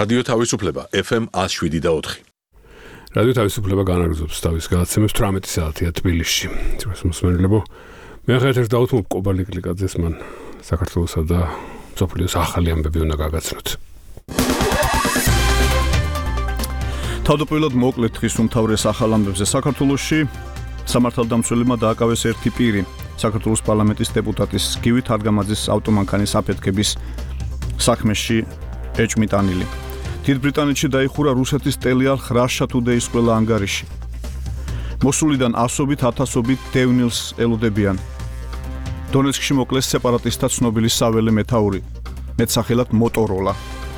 რადიო თავისუფლება FM 107.4. რადიო თავისუფლება განაგრძობს თავის გადაცემებს 18 საათია თბილისში. ეს მოსმენელებო მე ხეთერს დავუთმობ კობალი კლიკაძეს მან საქართველოსა და სოფლიოს ახალი ამბები უნდა გაგაცნოთ. თავდაპირველად მოკლედ ხის უმთავრეს ახალ ამბებზე საქართველოში სამართალდამცველებმა დააკავეს ერთი პირი. საქართველოს პარლამენტის დეპუტატის გივი თარგამაძის ავტომანქანის აფეთქების საქმეში ეჭმიტანილი. დიდ ბრიტანეთში დაიხურა რუსეთის ტელეარხ Russia Today-ის ყველა ანგარიში. მოსულიდან ასობით, ათასობით დევნილს ელოდებიან. დონეცკში მოკლეს სეპარატისტთა ცნობილი საველე მეთაური, მეტსახელად მოტოროლა.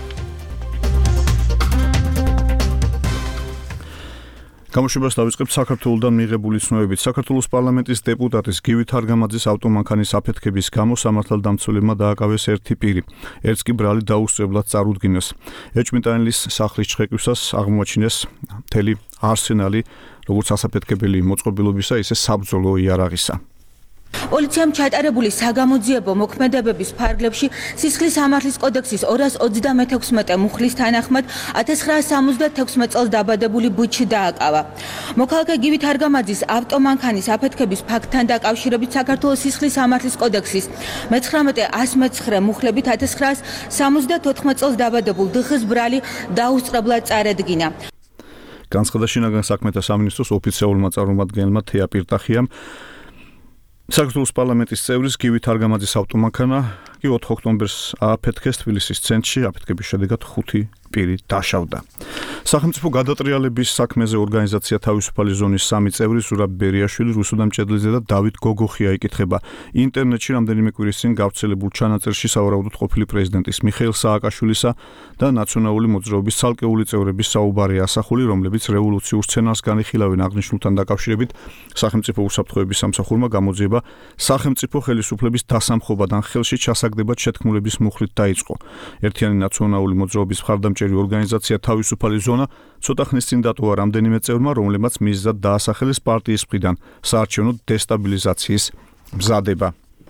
გამოშვებას დავიწყებთ საქართველოსთან მიღებული ცნობებით. საქართველოს პარლამენტის დეპუტატის გივი თარგამაძის ავტომანქანის აფეთქების გამო სამართალდამცველებმა დააკავეს ერთი პირი. ერთს კი ბრალი დაუსწრებლად წარუდგინეს. ეჭმიტანილის სახლის ჩხეკვისას აღმოაჩინეს მთელი არსენალი, როგორც ასაფეთქებელი მოწყობილობისა, ისე საბრძოლო იარაღისა. პოლიციამ ჩატარებული საგამოძიებო მოქმედებების ფარგლებში სისხლის სამართლის კოდექსის 236 მუხლის თანახმად 1976 წელს დაბადებული ბუჩი დააკავა. მოქალაქე გივი თარგამაძის ავტომანქანის აფეთქების ფაქტთან დაკავშირებით საქართველოს სისხლის სამართლის კოდექსის 19-119 მუხლებით 1974 წელს დაბადებულ დხ-ს ბრალი დაუსწრებლად წარედგინა. განცხადა შინაგან საქმეთა სამინისტროს ოფიციალურმა წარმომადგენელმა თეა პირტახიამ. საქართველოს პარლამენტის წევრის გივი თარგამაძის ავტომანქანა 4 ოქტომბერს ააფეთქეს თბილისის ცენტრში. აფეთქების შედეგად 5 პირი დაშავდა. სახელმწიფო გადატრიალების საქმეზე ორგანიზაცია თავისუფალი ზონის 3 წევრი ზურაბ ბერიაშვილი, რუსუდამ ჭედლიძე და დავით გოგოხია იკითხება. ინტერნეტში რამდენიმე კვირის წინ გავრცელებულ ჩანაწერში სავარაუდოდ ყოფილი პრეზიდენტის მიხეილ სააკაშვილისა და ნაციონალური მოძრაობის ცალკეული წევრების საუბარია ასახული, რომლებიც რევოლუციურ სცენარს განიხილავენ. აღნიშნულთან დაკავშირებით სახელმწიფო უსაფრთხოების სამსახურმა გამოძიება სახელმწიფო ხელისუფლების დასამხობად ან ხელში ჩასაგდებად შეთქმულების მუხლით დაიწყო. ერთიანი ნაციონალური მოძრაობის მხარდამჭერი ორგანიზაცია თავისუფალი ზონა ცოტა ხნის წინ დატოვა რამდენიმე წევრმა, რომლებმაც მიზნად დაასახელეს პარტიის მხრიდან საარჩევნო დესტაბილიზაციის მზადება.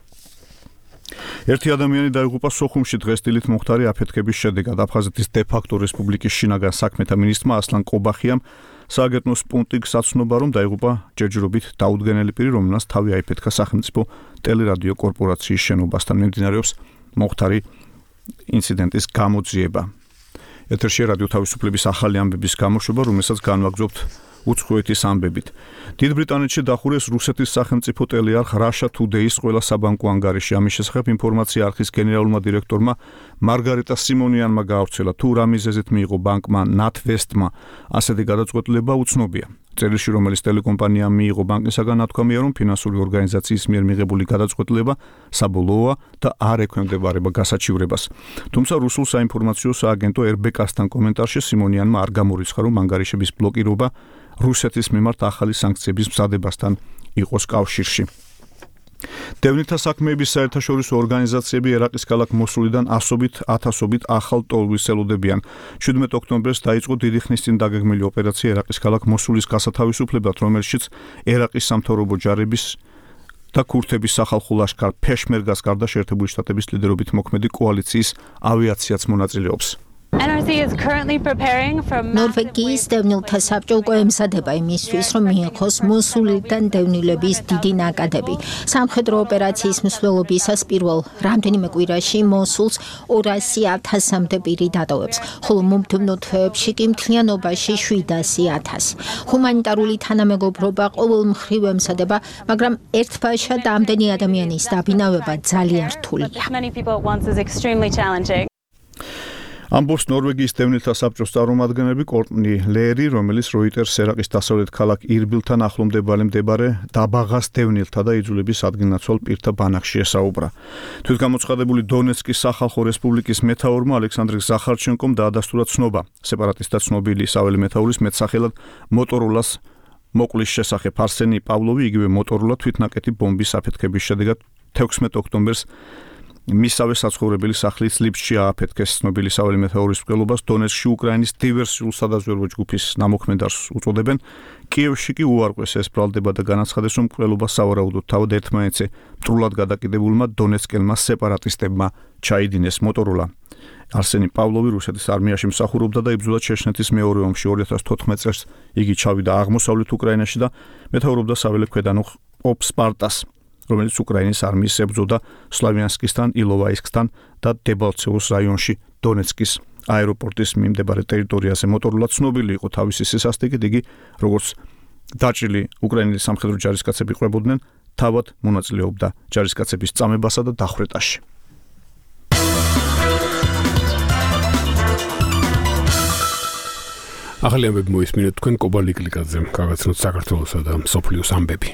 ერთი ადამიანი დაიღუპა სოხუმში დღეს დილით მომხდარი აფეთქების შედეგად. აფხაზეთის დე-ფაქტო რესპუბლიკის შინაგან საქმეთა მინისტრმა ასლან ყობახიამ სააგენტოს პუნქტი გასაცნობა, რომ დაიღუპა ჯერჯერობით დაუდგენელი პირი, რომელმაც თავი აიფეთქა სახელმწიფო ტელერადიო კორპორაციის შენობასთან. მიმდინარეობს მომხდარი ინციდენტის გამოძიება. ეთერში რადიო თავისუფლების ახალი ამბების გამოშვება, რომელსაც განვაგრძობთ უცხოეთის ამბებით. დიდ ბრიტანეთში დახურეს რუსეთის სახელმწიფო ტელეარხ Russia Today-ის ყველა საბანკო ანგარიში. ამის შესახებ ინფორმაცია არხის გენერალურმა დირექტორმა მარგარეტა სიმონიანმა გაავრცელა. თუ რა მიზეზით მიიღო ბანკმა NatWestმა ასეთი გადაწყვეტილება უცნობია. წერილში, რომელიც ტელეკომპანიამ მიიღო ბანკისაგან, ნათქვამია, რომ ფინანსური ორგანიზაციის მიერ მიღებული გადაწყვეტილება საბოლოოა და არ ექვემდებარება გასაჩივრებას. თუმცა რუსულ საინფორმაციო სააგენტო RBK-სთან კომენტარში სიმონიანმა არ გამორიცხა, რომ ანგარიშების ბლოკირება რუსეთის მიმართ ახალი სანქციების მზადებასთან იყოს კავშირში. დევნილთა საქმეების საერთაშორისო ორგანიზაციები ერაყის ქალაქ მოსულიდან ასობით, ათასობით ახალ ტოლვის ელოდებიან. 17 ოქტომბერს დაიწყო დიდი ხნის წინ დაგეგმილი ოპერაცია ერაყის ქალაქ მოსულის გასათავისუფლებლად, რომელშიც ერაყის სამთავრობო ჯარების და ქურთების სახალხო ლაშქარ ფეშმერგას გარდა შეერთებული შტატების ლიდერობით მოქმედი კოალიციის ავიაციაც მონაწილეობს. ნორვეგიის დევნილთა საბჭო უკვე ემზადება იმისთვის, რომ მიიღოს მოსულიდან დევნილების დიდი ნაკადები. სამხედრო ოპერაციის მსვლელობისას პირველ რამდენიმე კვირაში მოსულს 200,000-მდე პირი დატოვებს, ხოლო მომდევნო თვეებში კი მთლიანობაში 700,000. ჰუმანიტარული თანამეგობრობა ყოველ მხრივ ემზადება, მაგრამ ერთბაშად ამდენი ადამიანის დაბინავება ძალიან რთულია. ამბობს ნორვეგიის დევნილთა საბჭოს წარმომადგენელი კორტნი ლერი, რომელიც როიტერს ერაყის დასავლეთ ქალაქ ირბილთან ახლომდებარე დაბაღას დევნილთა და იძულების ადგილნაცვალ პირთა ბანაკში ესაუბრა. თვითგამოცხადებული დონეცკის სახალხო რესპუბლიკის მეთაურმა ალექსანდრე ზახარჩენკომ დაადასტურა ცნობა სეპარატისტთა ცნობილი საველე მეთაურის მეტსახელად მოტოროლას მოკვლის შესახებ. არსენი პავლოვი, იგივე მოტოროლა თვითნაკეთი ბომბის აფეთქების შედეგად 16 ოქტომბერს მისავე საცხოვრებელი სახლის ლიფტში ააფეთქეს ცნობილი საველე მეთაურის მკვლელობას დონეცკში უკრაინის დივერსიულ სადაზვერვო ჯგუფის ნამოქმედარს უწოდებენ. კიევში კი უარყვეს ეს ბრალდება და განაცხადეს, რომ მკვლელობა სავარაუდოდ თავად ერთმანეთზე მტრულად გადაკიდებულმა დონეცკელმა სეპარატისტებმა ჩაიდინეს. მოტოროლა არსენი პავლოვი რუსეთის არმიაში მსახურობდა და იბრძოდა ჩეჩნეთის მეორე ომში. 2014 წელს იგი ჩავიდა აღმოსავლეთ უკრაინაში და მეთაურობდა საველე ქვედანახ ოპსპარტას, რომელიც უკრაინის არმიის ებრძოდა სლავიანსკისთან, ილოვაისკთან და დებალცევოს რაიონში დონეცკის აეროპორტის მიმდებარე ტერიტორიაზე. მოტოროლა ცნობილი იყო თავისი სისასტიკით, იგი როგორც დაჭრილი უკრაინელი სამხედრო ჯარისკაცები ყვებოდნენ, თავად მონაწილეობდა ჯარისკაცების წამებასა და დახვრეტაში. ახალი ამბები მოისმინეთ თქვენ კობა ლიკლიკაძემ, გაგაცნოთ საქართველოსა და მსოფლიოს ამბები.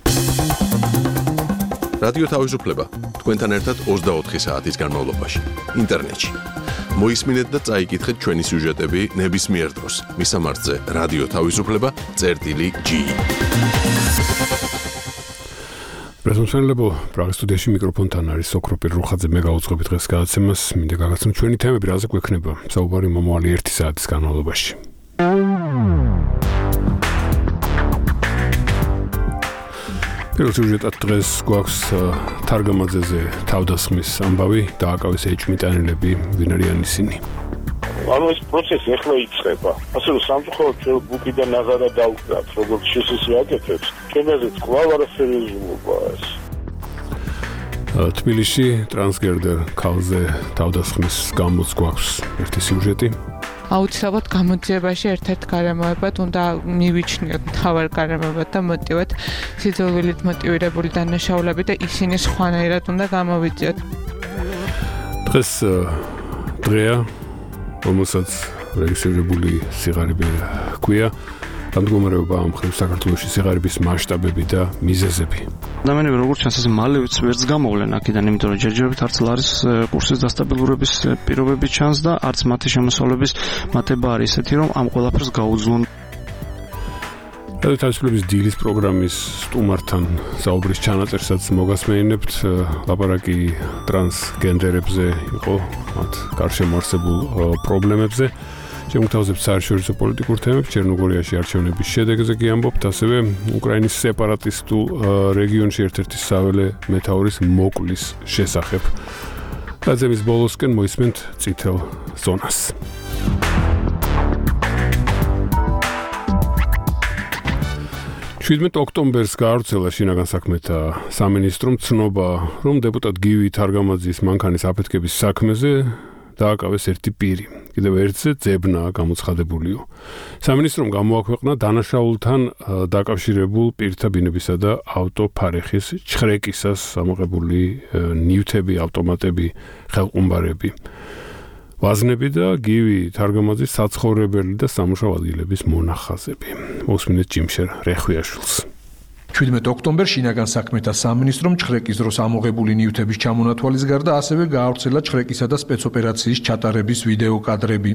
რადიო თავისუფლება თქვენთან ერთად 24 საათის განმავლობაში ინტერნეტში. მოისმინეთ და წაიკითხეთ ჩვენი სიუჟეტები ნებისმიერ დროს. მისამართზე რადიო თავისუფლება.ge. პრეზენტაციალებო პრაღის სტუდიაში მიკროფონთან არის სოკროპირ რუხაძე. მე გავუძღები დღეს გადაცემას. მინდა გაგაცნო ჩვენი თემები, რაზე გვექნება საუბარი მომავალი 1 საათის განმავლობაში. პირველ სიუჟეტად დღეს გვაქვს თარგამაძეზე თავდასხმის ამბავი, დააკავეს ეჭვმიტანილები, ვინ არიან ისინი. ეს პროცესი ახლა იწყება. ასე რომ სამწუხაროდ ჩვენ ბუკიდან აღარა დავკრათ, როგორც შესაძლოა აკეთებს. ჩვენაზეც კვლავ არაფერი ეზრუნვა ეს. თბილისში ტრანსგერდერ ქალზე თავდასხმის გამოც გვაქვს ერთი სიუჟეტი. აუცილებლად გამოძიებაში ერთ-ერთ გარემოებად უნდა მივიჩნიოთ მთავარ გარემოებად და მოტივად სიძულვილით მოტივირებული დანაშაულები და ისინი სხვანაირად უნდა გამოვიძიოთ. დღეს დღეა, რომელსაც რეგისტრირებული სიღარიბე ჰქვია. დამდგომარეობა ამ მხრივ საქართველოში სიღარიბის მასშტაბები და მიზეზები. ადამიანები როგორც ჩანს ასე მალე ვერც გამოვლენ აქედან, იმიტომ რომ ჯერჯერობით არც ლარის კურსის დასტაბილურების პირობები ჩანს და არც მათი შემოსავლების მატება არის ისეთი, რომ ამ ყველაფერს გაუძლონ. თავისუფლების დილის პროგრამის სტუმართან საუბრის ჩანაწერსაც მოგასმენინებთ. ლაპარაკი ტრანსგენდერებზე იყო, მათ გარშემო არსებულ პრობლემებზე. შემოგთავაზებთ საერთაშორისო პოლიტიკურ თემებს, ჩერნოგორიაში არჩევნების შედეგზე კი ამბობთ, ასევე უკრაინის სეპარატისტულ რეგიონში ერთ-ერთი საველე მეთაურის მოკლის შესახებ. გადაცემის ბოლოსკენ მოისმენთ წითელ ზონას. ოქტომბერს გაავრცელა შინაგან საქმეთა სამინისტრომ ცნობა, რომ დეპუტატ გივი თარგამაძის მანქანის აფეთქების საქმეზე დააკავეს ერთი პირი. კიდევ ერთზე ძებნა გამოცხადებულიო. სამინისტრომ გამოაქვეყნა დანაშაულთან დაკავშირებულ პირთა ბინებისა და ავტოფარეხის ჩხრეკისას ამოღებული ნივთები, ავტომატები, ხელყუმბარები, ვაზნები და გივი თარგამაძის საცხოვრებელი და სამუშაო ადგილების მონახაზები. მოსმინეთ ჯიმშერ რეხვიაშვილს. 17 ოქტომბერს შინაგან საქმეთა სამინისტრომ ჩხრეკის დროს ამოღებული ნივთების ჩამონათვალის გარდა ასევე გაავრცელა ჩხრეკისა და სპეცოპერაციის ჩატარების ვიდეო კადრები.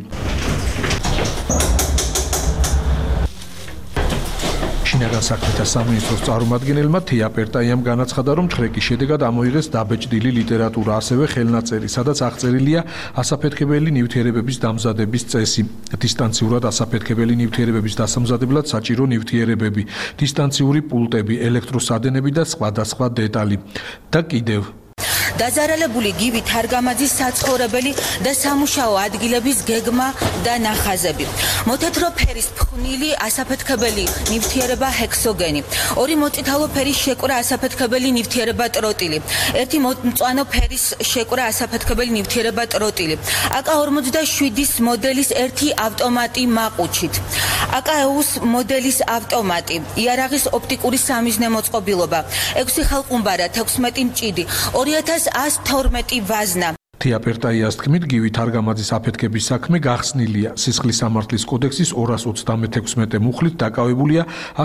შინაგან საქმეთა სამინისტროს წარმომადგენელმა თეა პერტაიამ განაცხადა, რომ ჩხრეკის შედეგად ამოიღეს დაბეჭდილი ლიტერატურა, ასევე ხელნაწერი, სადაც აღწერილია ასაფეთქებელი ნივთიერებების დამზადების წესი, დისტანციურად ასაფეთქებელი ნივთიერებების დასამზადებლად საჭირო ნივთიერებები, დისტანციური პულტები, ელექტროსადენები და სხვადასხვა დეტალი. და კიდევ დაზარალებული გივი თარგამაძის საცხოვრებელი და სამუშაო ადგილების გეგმა და ნახაზები. მოთეთრო ფერის ფხვნილი ასაფეთქებელი ნივთიერება ჰექსოგენი, ორი მოწითალო ფერის შეკვრა ასაფეთქებელი ნივთიერება ტროტილი, ერთი მწვანო ფერის შეკვრა ასაფეთქებელი ნივთიერება ტროტილი, AK-47 მოდელის ერთი ავტომატი მაყუჩით, AK-EUS მოდელის ავტომატი, იარაღის ოპტიკური სამიზნე მოწყობილობა, 6 ხელყუმბარა, 16 მჭიდი, 2112 ვაზნა. თია პერტაიას თქმით, გივი თარგამაძის აფეთქების საქმე გახსნილია. სისხლის სამართლის კოდექსის 236 მუხლით დაკავებულია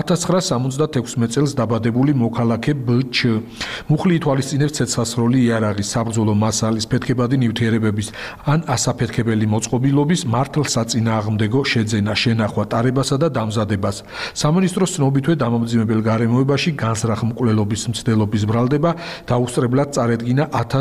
1976 წელს დაბადებული მოქალაქე ბ.ჩ. მუხლი ითვალისწინებს ცეცხლსროლი იარაღის, საბრძოლო მასალის, ფეთქებადი ნივთიერებების ან ასაფეთქებელი მოწყობილობის მართლსაწინააღმდეგო შეძენა, შენახვა, ტარებასა და დამზადებას. სამინისტროს ცნობითვე დამამძიმებელ გარემოებაში განსრახ მკვლელობის მცდელობის ბრალდება დაუსწრებლად წარედგინა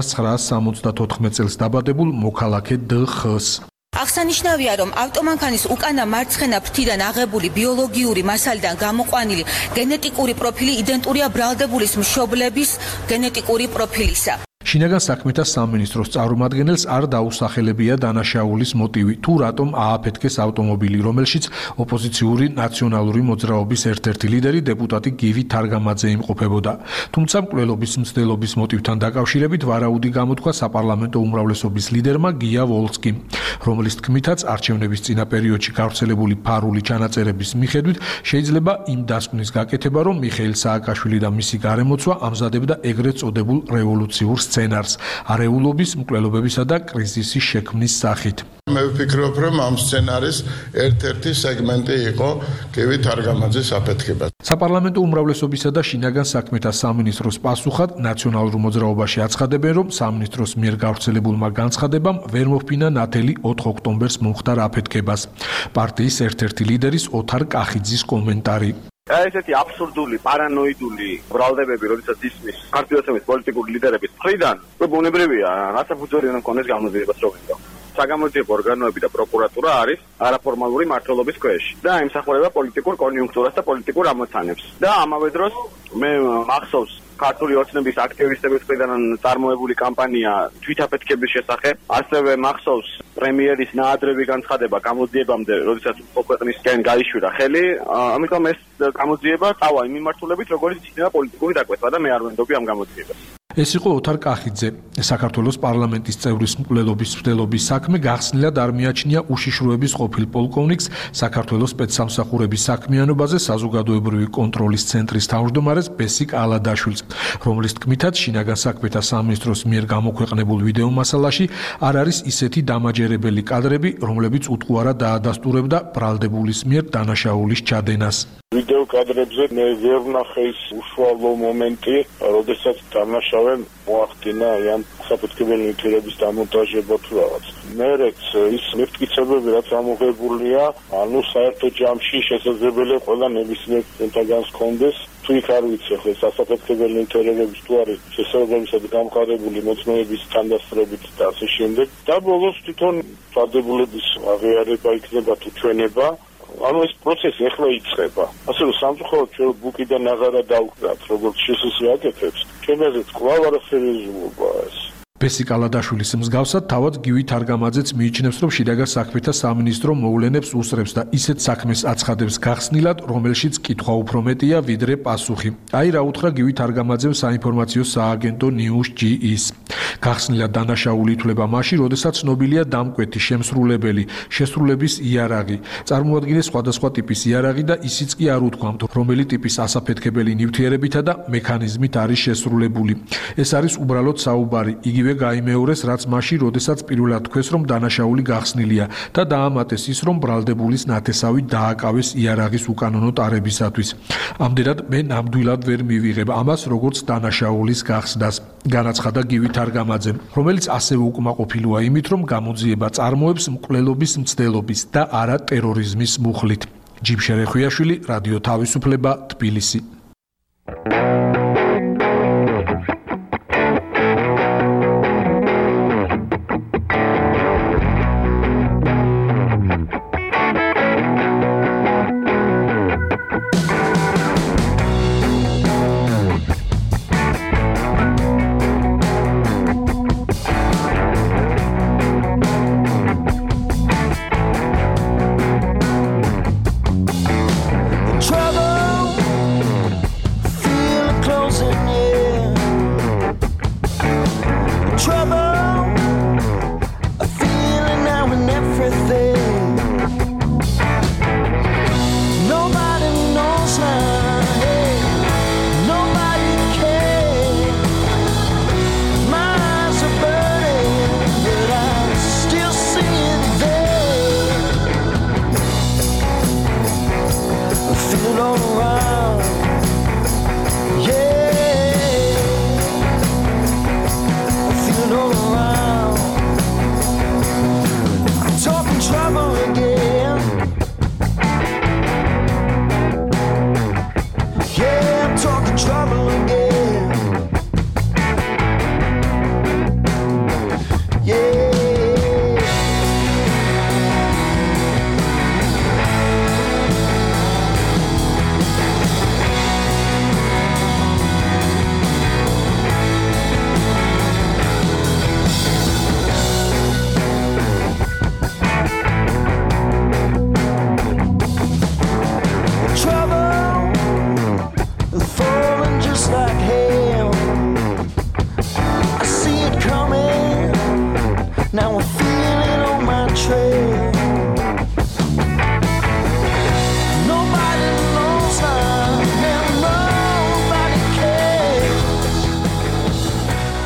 1974 წელს დაბადებულ მოქალაქე დ.ხ.-ს. აღსანიშნავია, რომ ავტომანქანის უკანა მარცხენა ფრთიდან აღებული ბიოლოგიური მასალიდან გამოყვანილი გენეტიკური პროფილი იდენტურია ბრალდებულის მშობლების გენეტიკური პროფილისა. შინაგან საქმეთა სამინისტროს წარმომადგენელს არ დაუსახელებია დანაშაულის მოტივი, თუ რატომ ააფეთქეს ავტომობილი, რომელშიც ოპოზიციური ნაციონალური მოძრაობის ერთ-ერთი ლიდერი დეპუტატი გივი თარგამაძე იმყოფებოდა. თუმცა მკვლელობის მცდელობის მოტივთან დაკავშირებით ვარაუდი გამოთქვა საპარლამენტო უმრავლესობის ლიდერმა გია ვოლსკიმ, რომლის თქმითაც არჩევნების წინა პერიოდში გავრცელებული ფარული ჩანაწერების მიხედვით შეიძლება იმ დასკვნის გაკეთება, რომ მიხეილ სააკაშვილი და მისი გარემოცვა ამზადებდა ეგრეთ წოდებულ რევოლუციურ სცენარს არეულობის, მკვლელობებისა და კრიზისის შექმნის სახით. მე ვფიქრობ, რომ ამ სცენარის ერთ-ერთი სეგმენტი იყო გივი თარგამაძის აფეთქება. საპარლამენტო უმრავლესობისა და შინაგან საქმეთა სამინისტროს პასუხად ნაციონალურ მოძრაობაში აცხადებენ, რომ სამინისტროს მიერ გავრცელებულმა განცხადებამ ვერ მოჰფინა ნათელი 4 ოქტომბერს მომხდარ აფეთქებას. პარტიის ერთ-ერთი ლიდერის ოთარ კახიძის კომენტარი. ესეთი აბსურდული, პარანოიდული ბრალდებები, როდესაც ისმის ქართლის პოლიტიკური ლიდერების მხრიდან, ბუნებრივია, რაცა ფუძველი უნდა კონდეს გამოძიებას რო ვინდო. საგამოძიებო ორგანოები და პროკურატურა არის არაფორმალური მმართველობის ქვეშ და ემსახურება პოლიტიკურ კონიუნქტურას და პოლიტიკურ ამოცანებს. და ამავე დროს მე მახსოვს ქართული ოცნების აქტივისტების მხრიდან წარმოებული კამპანია თვითაფეთქების შესახებ, ასევე მახსოვს პრემიერის ნაადრევი განცხადება გამოძიებამდე, როდესაც ქვეყნისკენ გაიშვირა ხელი, ამიტომ ეს გამოძიება წავა იმ მიმართულებით, როგორც იქნება პოლიტიკური დაკვეთა და მე არ ვენდობი ამ გამოძიებას. ეს იყო ოთარ კახიძე. საქართველოს პარლამენტის წევრის მკვლელობის მცდელობის საქმე გახსნილად არ მიაჩნია უშიშროების ყოფილ პოლკოვნიკს საქართველოს სპეცსამსახურების საქმიანობაზე საზოგადოებრივი კონტროლის ცენტრის თავმჯდომარეს ბესიკ ალადაშვილს, რომლის თქმითაც შინაგან საქმეთა სამინისტროს მიერ გამოქვეყნებულ ვიდეო მასალაში არ არის ისეთი დამაჯერებელი კადრები, რომლებიც უტყუარად დაადასტურებდა ბრალდებულის მიერ დანაშაულის ჩადენას. ვიდეო კადრებზე მე ვერ ვნახე ის უშუალო მომენტი, როდესაც დანაშავემ მოახდინა ამ საფეთქებელი ნივთიერების დამონტაჟება თუ რაღაც. მერეც ის მიფტკიცებები, რაც ამოღებულია, ანუ საერთო ჯამში შესაძლებელია ყველა ნებისმიერ წინთაგანს კონდეს. თუ იქ არ ვიცი, ახლა სასაფეთქებელი ნივთიერებების თუ არის შესაძლებელია გამყარებული მოწმეების თანდასწრებით და ასე შემდეგ. და ბოლოს თვითონ ვადებულების აღიარება იქნება თუ ჩვენება. ანუ ეს პროცესი ახლა იწყება. ასე რომ სამწუხაროდ ჩვენ ბუკიდან აღარა დავკრათ, როგორც შესაძლოა აკეთებს. ჩვენაზეც კვლავ არაფერი ეზრუება ეს. ბესიკ ალადაშვილის მსგავსად თავად გივი თარგამაძეც მიიჩნევს, რომ შინაგან საქმეთა სამინისტრო მოვლენებს უსწრებს და ისეთ საქმეს აცხადებს გახსნილად, რომელშიც კითხვა უფრო მეტია ვიდრე პასუხი. აი რა უთხრა გივი თარგამაძემ საინფორმაციო სააგენტო News.gis. გახსნილად დანაშაული ითვლება მაშინ, როდესაც ცნობილია დამკვეთი, შემსრულებელი, შესრულების იარაღი. წარმოადგენს სხვადასხვა ტიპის იარაღი და ისიც კი არ უთქვამთ, რომელი ტიპის ასაფეთქებელი ნივთიერებითა და მექანიზმით არის შესრულებული. ეს არის უბრალოდ საუბარი. იგივე გაიმეორეს, რაც მაშინ, როდესაც პირველად თქვეს, რომ დანაშაული გახსნილია და დაამატეს ის, რომ ბრალდებულის ნათესავი დააკავეს იარაღის უკანონო ტარებისათვის. ამდენად მე ნამდვილად ვერ მივიღებ ამას, როგორც დანაშაულის გახსნას. განაცხადა გივი თარგამაძემ, რომელიც ასევე უკმაყოფილოა იმით, რომ გამოძიება წარმოებს მკვლელობის მცდელობის და არა ტერორიზმის მუხლით. ჯიმშერ ეხვიაშვილი, რადიო თავისუფლება, თბილისი. Trouble, feel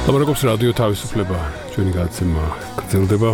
ლაპარაკობს რადიო თავისუფლება, ჩვენი გადაცემა გრძელდება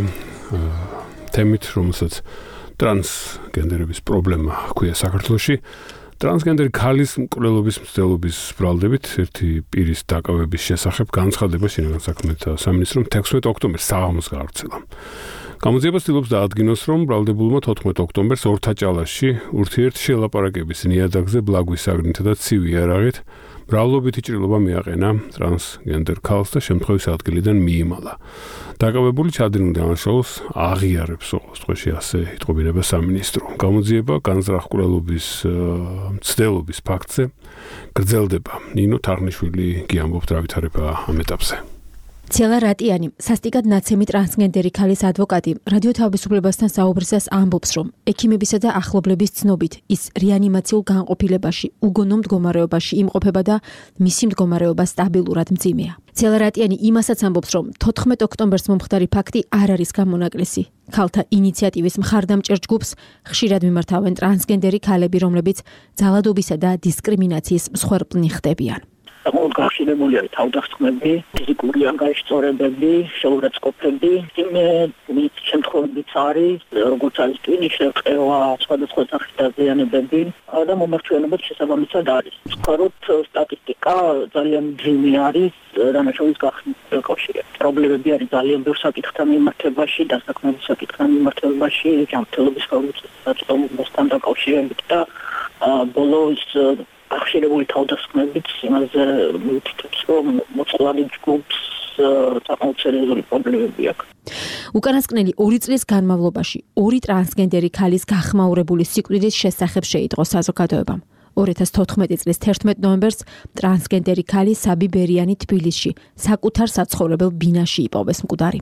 თემით, რომელსაც ტრანსგენდერების პრობლემა ჰქვია საქართველოში. ტრანსგენდერი ქალის მკვლელობის მცდელობის ბრალდებით ერთი პირის დაკავების შესახებ განცხადება შინაგან საქმეთა სამინისტრომ 16 ოქტომბერს საღამოს გაავრცელა. გამოძიება ცდილობს დაადგინოს, რომ ბრალდებულმა 14 ოქტომბერს ორთაჭალაში ურთიერთშელაპარაკების ნიადაგზე ბლაგვის საგნითა და ცივი იარაღით მრავლობითი ჭრილობა მიაყენა ტრანსგენდერ ქალს და შემთხვევის ადგილიდან მიიმალა. დაკავებული ჩადენილ დანაშაულს აღიარებს ყოველ დღეში, ასე იტყობინება სამინისტრო. გამოძიება განზრახ მკვლელობის მცდელობის ფაქტზე გრძელდება. ნინო თარგნიშვილი გიამბობთ რა ვითარება ამ ეტაპზე. ცელა რატიანი, სასტიკად ნაცემი ტრანსგენდერი ქალის ადვოკატი, რადიო თავისუფლებასთან საუბრისას ამბობს, რომ ექიმებისა და ახლობლების ცნობით ის რეანიმაციულ განყოფილებაში, უგონო მდგომარეობაში იმყოფება და მისი მდგომარეობა სტაბილურად მძიმეა. ცელა რატიანი იმასაც ამბობს, რომ 14 ოქტომბერს მომხდარი ფაქტი არ არის გამონაკლისი. ქალთა ინიციატივის მხარდამჭერ ჯგუფს ხშირად მიმართავენ ტრანსგენდერი ქალები, რომლებიც ძალადობისა და დისკრიმინაციის მსხვერპლნი ხდებიან. გახსნებულია თავდასხმები, ფიზიკური ანგარიშწორებები, შეურაცხყოფები, იმ შემთხვევებიც არის, როგორც არის ტვინის შეყევა, სხვადასხვა სახის დაზიანებები და მომართვენებაც შესაბამისად არის. ვთქვათ, სტატისტიკა ძალიან მძიმე არის დანაშაულის გახსნის კავშირით. პრობლემები არის ძალიან ბევრ საკითხთან მიმართებაში, დასაქმების საკითხთან მიმართებაში, ჯანმრთელობის გაუწყებასთან დაკავშირებით და ბოლოს ახშირებული თავდასხმებით იმაზე მივთითებს, რომ მოწყვლადი ჯგუფს საკმაოდ პრობლემები აქვს. უკანასკნელი 2 წლის განმავლობაში 2 ტრანსგენდერი ქალის გახმაურებული სიკვდილის შესახებ შეიტყო საზოგადოებამ. 2014 წლის 11 ნოემბერს ტრანსგენდერი ქალი საბი ბერიანი თბილისში საკუთარ საცხოვრებელ ბინაში იპოვეს მკვდარი.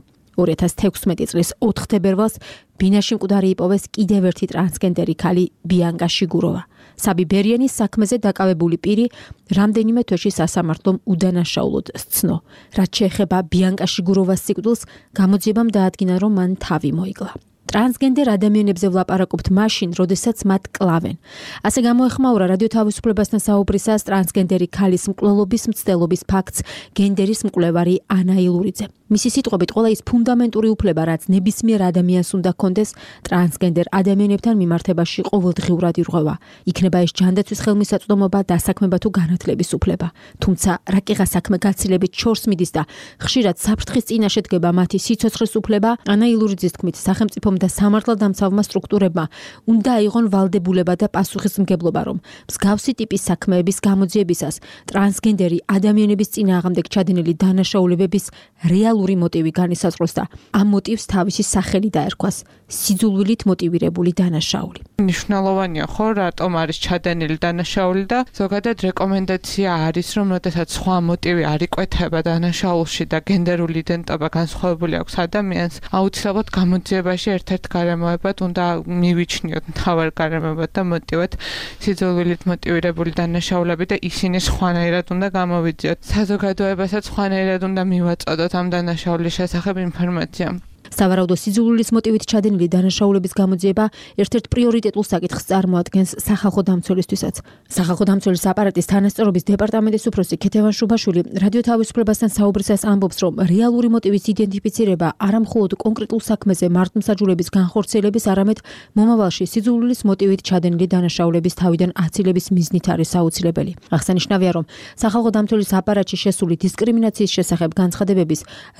2016 წლის 4 თებერვალს ბინაში მკვდარი იპოვეს კიდევ ერთი ტრანსგენდერი ქალი ბიანკა შიგუროვა. საბი ბერიანის საქმეზე დაკავებული პირი რამდენიმე თვეში სასამართლომ უდანაშაულოდ სცნო. რაც შეეხება ბიანკა შიგუროვას სიკვდილს, გამოძიებამ დაადგინა, რომ მან თავი მოიკლა. ტრანსგენდერ ადამიანებზე ვლაპარაკობთ მაშინ, როდესაც მათ კლავენ. ასე გამოეხმაურა რადიო თავისუფლებასთან საუბრისას ტრანსგენდერი ქალის მკვლელობის მცდელობის ფაქტს გენდერის მკვლევარი ანა ილურიძე. მისი სიტყვებით, ყველა ის ფუნდამენტური უფლება, რაც ნებისმიერ ადამიანს უნდა ჰქონდეს, ტრანსგენდერ ადამიანებთან მიმართებაში ყოველდღიურად ირღვევა. იქნება ეს ჯანდაცვის ხელმისაწვდომობა, დასაქმება თუ განათლების უფლება. თუმცა რაკიღა საქმე გაცილებით შორს მიდის და ხშირად საფრთხის წინაშე დგება მათი სიცოცხლის უფლება, ანა ილურიძის თქმით, სახელმწიფომ და სამართალდამცავმა სტრუქტურებმა უნდა აიღონ ვალდებულება და პასუხისმგებლობა, რომ მსგავსი ტიპის საქმეების გამოძიებისას ტრანსგენდერი ადამიანების წინააღმდეგ ჩადენილი დანაშაულებების რეალური მოტივი განისაზღვროს და ამ მოტივს თავისი სახელი დაერქვას სიძულვილით მოტივირებული დანაშაული. მნიშვნელოვანია ხო, რატომ არის ჩადენილი დანაშაული და ზოგადად რეკომენდაცია არის, რომ როდესაც სხვა მოტივი არ იკვეთება დანაშაულში და გენდერული იდენტობა განსხვავებული აქვს ადამიანს, აუცილებლად გამოძიებაში ერთ-ერთ გარემოებად უნდა მივიჩნიოთ მთავარ გარემოებად და მოტივად სიძულვილით მოტივირებული დანაშაულები და ისინი სხვანაირად უნდა გამოვიძიოთ. საზოგადოებასაც სხვანაირად უნდა მივაწოდოთ ამ დანაშაულის შესახებ ინფორმაცია. სავარაუდო სიძულვილის მოტივით ჩადენილი დანაშაულების გამოძიება ერთ-ერთ პრიორიტეტულ საკითხს წარმოადგენს სახალხო დამცველისთვისაც. სახალხო დამცველის აპარატის თანასწორობის დეპარტამენტის უფროსი ქეთევან შუბაშვილი რადიო თავისუფლებასთან საუბრისას ამბობს, რომ რეალური მოტივის იდენტიფიცირება არა მხოლოდ კონკრეტულ საქმეზე მართლმსაჯულების განხორციელების, არამედ მომავალში სიძულვილის მოტივით ჩადენილი დანაშაულების თავიდან აცილების მიზნით არის აუცილებელი. აღსანიშნავია, რომ სახალხო დამცველის აპარატში შესული დისკრიმინაციის შესახებ განცხადებების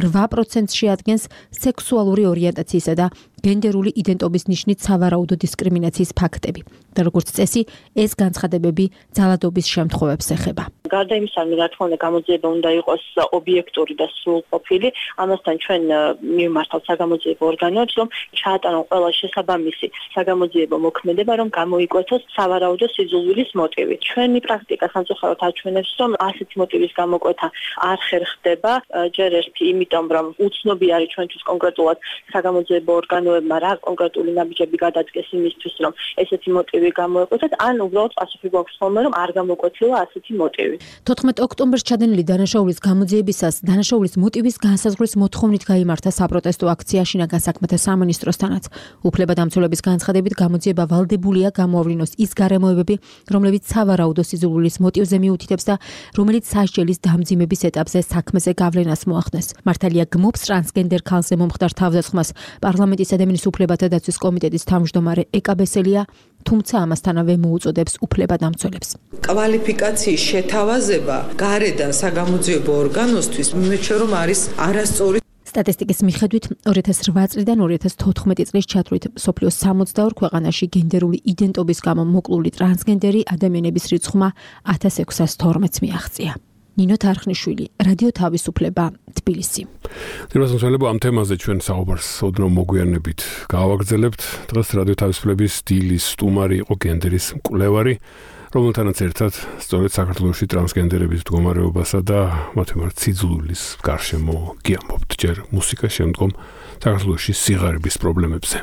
8%-ს შეადგენს სექსუალური ორიენტაციისა და გენდერული იდენტობის ნიშნით სავარაუდო დისკრიმინაციის ფაქტები. და როგორც წესი, ეს განცხადებები ძალადობის შემთხვევებს ეხება. გარდა იმისა, რა თქმა უნდა, გამოძიება უნდა იყოს ობიექტური და სრულყოფილი. ამასთან ჩვენ მიმართავთ საგამოძიებო ორგანოებს, რომ ჩაატარონ ყველა შესაბამისი საგამოძიებო მოქმედება, რომ გამოიკვეთოს სავარაუდო სიძულვილის მოტივი. ჩვენი პრაქტიკა სამწუხაროდ აჩვენებს, რომ ასეთი მოტივის გამოკვეთა არ ხერხდება, ჯერ ერთი იმიტომ, რომ უცნობი არის ჩვენთვის კონკრეტულად საგამოძიებო ორგანოების განმავლობებმა რა კონკრეტული ნაბიჯები გადაწყვეს იმისთვის, რომ ესეთი მოტივი გამოეკვეთათ, ან უბრალოდ პასუხი გვაქვს ხოლმე, რომ არ გამოკვეთილა ასეთი მოტივი. 14 ოქტომბერს ჩადენილი დანაშაულის გამოძიებისას დანაშაულის მოტივის განსაზღვრის მოთხოვნით გაიმართა საპროტესტო აქცია შინაგან საქმეთა სამინისტროსთანაც. უფლებადამცველების განცხადებით გამოძიება ვალდებულია გამოავლინოს ის გარემოებები, რომლებიც სავარაუდო სიძულვილის მოტივზე მიუთითებს და რომელიც სასჯელის დამძიმების ეტაპზე საქმეზე გავლენას მოახდენს. მართალია გმობს ტრანსგენდერ ქალზე მომხდარ თავდასხმას პარლამენტის ადამიანის უფლებათა დაცვის კომიტეტის თავმჯდომარე ეკა ბესელია, თუმცა ამასთანავე მოუწოდებს უფლებადამცველებს. კვალიფიკაციის შეთავაზება გარედან საგამოძიებო ორგანოსთვის მიმეჩნია, რომ არის არასწორი. სტატისტიკის მიხედვით 2008 წლიდან 2014 წლის ჩათვლით მსოფლიოს 62 ქვეყანაში გენდერული იდენტობის გამო მოკლული ტრანსგენდერი ადამიანების რიცხვმა 1612-ს მიაღწია. ნინო თარხნიშვილი, რადიო თავისუფლება, თბილისი. დიახ, ამ თემაზე ჩვენ საუბარს ოდნავ მოგვიანებით გავაგრძელებთ. დღეს რადიო თავისუფლების დილის სტუმარი იყო გენდერის მკვლევარი, რომელთანაც ერთად სწორედ საქართველოში ტრანსგენდერების მდგომარეობასა და მათ მიმართ სიძულვილის გარშემო გიამბობთ. ჯერ მუსიკა, შემდგომ საქართველოში სიღარიბის პრობლემებზე.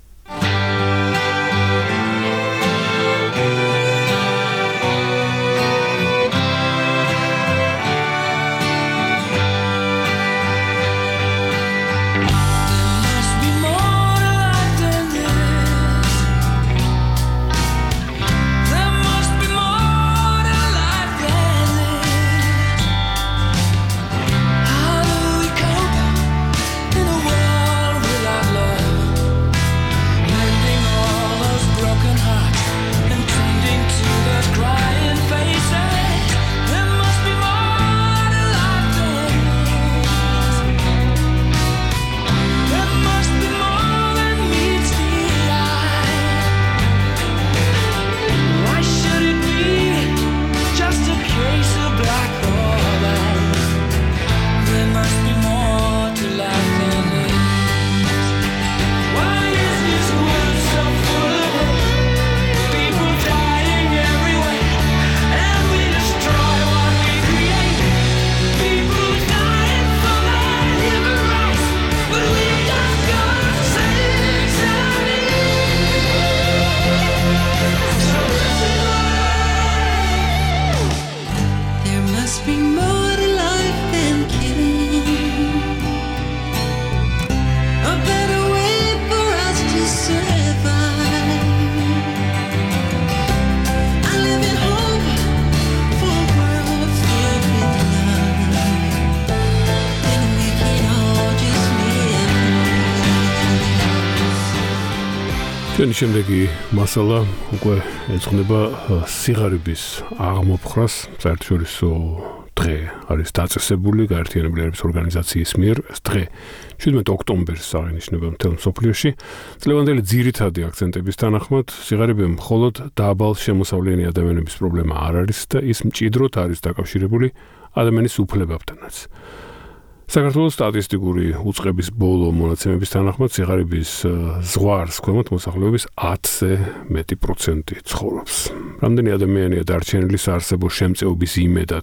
ჩვენი შემდეგი მასალა უკვე ეძღვნება სიღარიბის აღმოფხრას. საერთაშორისო დღე არის დაწესებული გაერთიანებული ერების ორგანიზაციის მიერ. ეს დღე 17 ოქტომბერს აღინიშნება მთელ მსოფლიოში. წლევანდელი ძირითადი აქცენტების თანახმად სიღარიბე მხოლოდ დაბალ შემოსავლიანი ადამიანების პრობლემა არ არის და ის მჭიდროდ არის დაკავშირებული ადამიანის უფლებებთანაც. საქართველოს სტატისტიკური უწყების ბოლო მონაცემების თანახმად სიღარიბის ზღვარს ქვემოთ მოსახლეობის 10-ზე მეტი პროცენტი ცხოვრობს. რამდენი ადამიანია დარჩენილი საარსებო შემწეობის იმედად?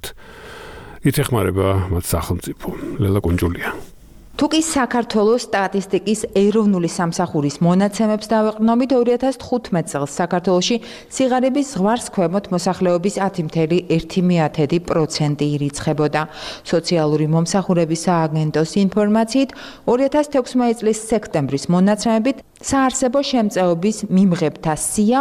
ითეხმარება მათ სახელმწიფო. ლელა კონჯულია. თუკი საქართველოს სტატისტიკის ეროვნული სამსახურის მონაცემებს დავეყრდნობით 2015 წელს საქართველოში სიღარიბის ზღვარს ქვემოთ მოსახლეობის 10,1% ირიცხებოდა. სოციალური მომსახურების სააგენტოს ინფორმაციით 2016 წლის სექტემბრის მონაცემებით საარსებო შემწეობის მიმღებთა სია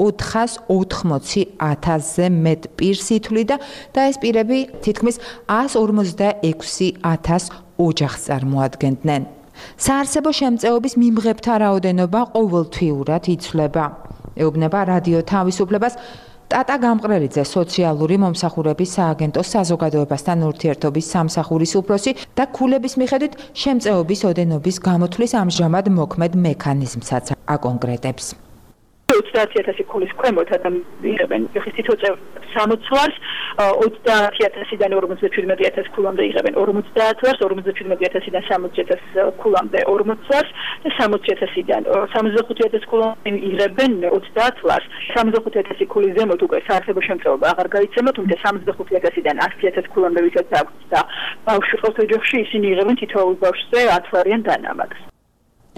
480,000-ზე მეტ პირს ითვლიდა და ეს პირები თითქმის 146,000 ოჯახს წარმოადგენდნენ. საარსებო შემწეობის მიმღებთა რაოდენობა ყოველთვიურად იცვლება. ეუბნება რადიო თავისუფლებას ტატა გამყრელიძე, სოციალური მომსახურების სააგენტოს საზოგადოებასთან ურთიერთობის სამსახურის უფროსი და ქულების მიხედვით შემწეობის ოდენობის გამოთვლის ამჟამად მოქმედ მექანიზმსაც აკონკრეტებს. 30,000 ქულის ქვემოთ იღებენ სიცოცხლე 60 ვარს, 30,000-დან 47,000 ქულამდე იღებენ 50 ვარს, 47,000-დან 60,000 ქულამდე 40 ვარს და 60,000-დან 65,000 ქულამდე იღებენ 30 ვარს. 65,000 ქულის ზემოთ უკვე საარსებო შემწეობა აღარ გაიცემა, თუმცა 65,000-დან 100,000 ქულამდე ვისაც აქვს და ბავშვი ყავს ოჯახში, ისინი იღებენ თითოეულ ბავშვზე 10 ვარიან დანამატს.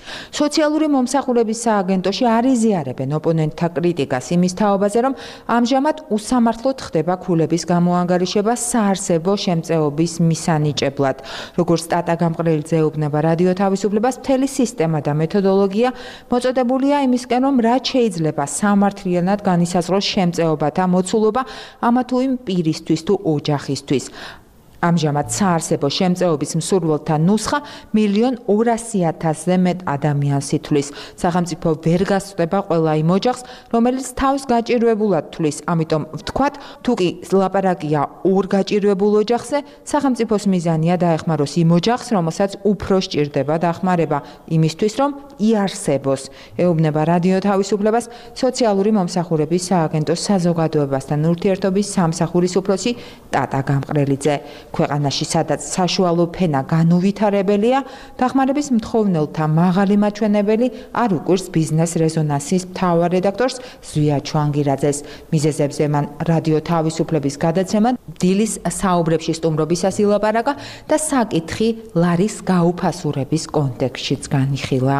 სოციალური მომსახურების სააგენტოში არ იზიარებენ ოპონენტთა კრიტიკას იმის თაობაზე, რომ ამჟამად უსამართლოდ ხდება ქულების გამოანგარიშება საარსებო შემწეობის მისანიჭებლად. როგორც სტატა გამყრელიძე ეუბნება რადიო თავისუფლებას, მთელი სისტემა და მეთოდოლოგია მოწოდებულია იმისკენ, რომ რაც შეიძლება სამართლიანად განისაზღვროს შემწეობათა მოცულობა ამა თუ იმ პირისთვის თუ ოჯახისთვის. ამჟამად საარსებო შემწეობის მსურველთა ნუსხა 1,200,000-ზე მეტ ადამიანს ითვლის. სახელმწიფო ვერ გასწვდება ყველა იმ ოჯახს, რომელიც თავს გაჭირვებულად თვლის. ამიტომ ვთქვათ, თუ კი ლაპარაკია ორ გაჭირვებულ ოჯახზე, სახელმწიფოს მიზანია დაეხმაროს იმ ოჯახს, რომელსაც უფრო სჭირდება დახმარება, იმისთვის, რომ იარსებოს. ეუბნება რადიო თავისუფლებას სოციალური მომსახურების სააგენტოს საზოგადოებასთან ურთიერთობის სამსახურის უფროსი ტატა გამყრელიძე. ქვეყანაში სადაც საშუალო ფენა განუვითარებელია, დახმარების მთხოვნელთა მაღალი მაჩვენებელი არ უკვირს ბიზნეს რეზონანსის მთავარ რედაქტორს ზვია ჩუანგირაძეს. მიზეზებზე მან რადიო თავისუფლების გადაცემად დილის საუბრებში სტუმრობისას ილაპარაკა და საკითხი ლარის გაუფასურების კონტექსტშიც განიხილა.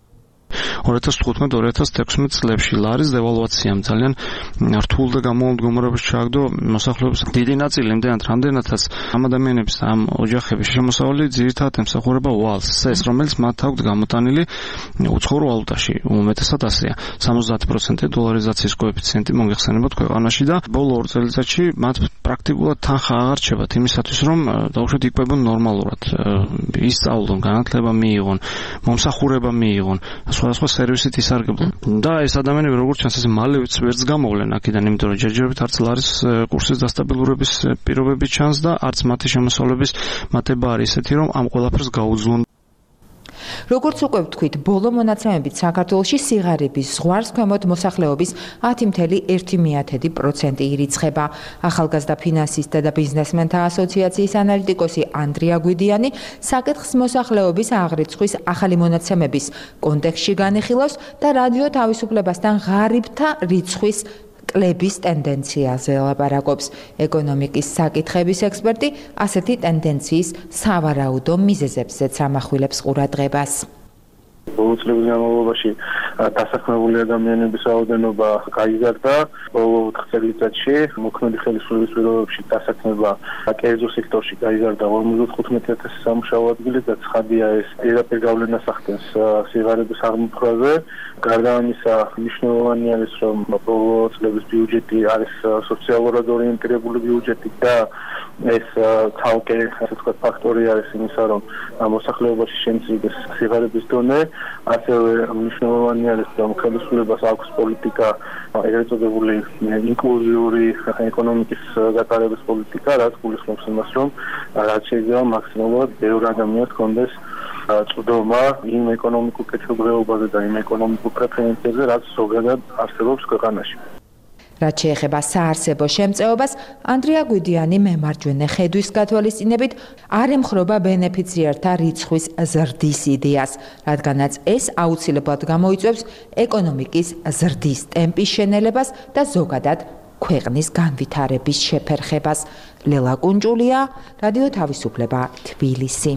2015-2016 წლებში ლარის დევალვაციამ ძალიან რთულ და გამომდგომრებას ჩააგდო მოსახლეობის დიდი ნაწილი, იმდენად რამდენადაც ამ ადამიანების ამ ოჯახების შემოსავალი ძირითადად ემსახურება ვალს, ეს რომელიც მათ აქვთ გამოტანილი უცხოურ ვალუტაში, უმეტესად ასეა. 70% დოლარიზაციის კოეფიციენტი მოიხსენებათ ქვეყანაში და ბოლო 2 წელიწადში მათ პრაქტიკულად თანხა აღარ რჩებათ იმისათვის, რომ დაუშვათ იკვებონ ნორმალურად, ისწავლონ, განათლება მიიღონ, მომსახურება მიიღონ, სხვადასხვა სერვისით ისარგებლონ. და ეს ადამიანები როგორც ჩანს ესე მალევიც ვერც გამოვლენ აქედან, იმიტომ რომ ჯერჯერობით არც ლარის კურსის დასტაბილურების პირობები ჩანს და არც მათი შემოსავლების მატება არის ისეთი, რომ ამ ყველაფერს გაუძლონ. როგორც უკვე ვთქვით, ბოლო მონაცემებით საქართველოში სიღარიბის ზღვარს ქვემოთ მოსახლეობის 10,1% ირიცხება. ახალგაზრდა ფინანსისტთა და ბიზნესმენთა ასოციაციის ანალიტიკოსი ანდრია გვიდიანი საკითხს მოსახლეობის აღრიცხვის ახალი მონაცემების კონტექსტში განიხილავს და რადიო თავისუფლებასთან ღარიბთა რიცხვის კლების ტენდენციაზე ლაპარაკობს. ეკონომიკის საკითხების ექსპერტი ასეთი ტენდენციის სავარაუდო მიზეზებზეც ამახვილებს ყურადღებას. ბოლო წლების განმავლობაში დასაქმებული ადამიანების რაოდენობა გაიზარდა. ბოლო 4 წელიწადში მოქმედი ხელისუფლების პირობებში დასაქმება კერძო სექტორში გაიზარდა 55,000 სამუშაო ადგილი და ცხადია ეს პირდაპირ გავლენას ახდენს სიღარიბის აღმოფხვრაზე. გარდა ამისა, მნიშვნელოვანი არის, რომ ბოლო წლების ბიუჯეტი არის სოციალურად ორიენტირებული ბიუჯეტი და ეს თალკე, ასე ვთქვათ, ფაქტორი არის იმისა, რომ მოსახლეობაში შემცირდეს სიღარიბის დონე. ასევე მნიშვნელოვანი არის, რომ ხელისუფლებას აქვს პოლიტიკა, ეგრეთ წოდებული ინკლუზიური ეკონომიკის გატარების პოლიტიკა, რაც გულისხმობს იმას, რომ რაც შეიძლება მაქსიმალურად ბევრ ადამიანს ჰქონდეს წვდომა იმ ეკონომიკურ კეთილდღეობაზე და იმ ეკონომიკურ პრეფერენციებზე, რაც ზოგადად არსებობს ქვეყანაში. რაც შეეხება საარსებო შემწეობას, ანდრია გვიდიანი მემარჯვენე ხედვის გათვალისწინებით არ ემხრობა ბენეფიციართა რიცხვის ზრდის იდეას, რადგანაც ეს აუცილებლად გამოიწვევს ეკონომიკის ზრდის ტემპის შენელებას და ზოგადად ქვეყნის განვითარების შეფერხებას. ლელა კუნჭულია, რადიო თავისუფლება, თბილისი.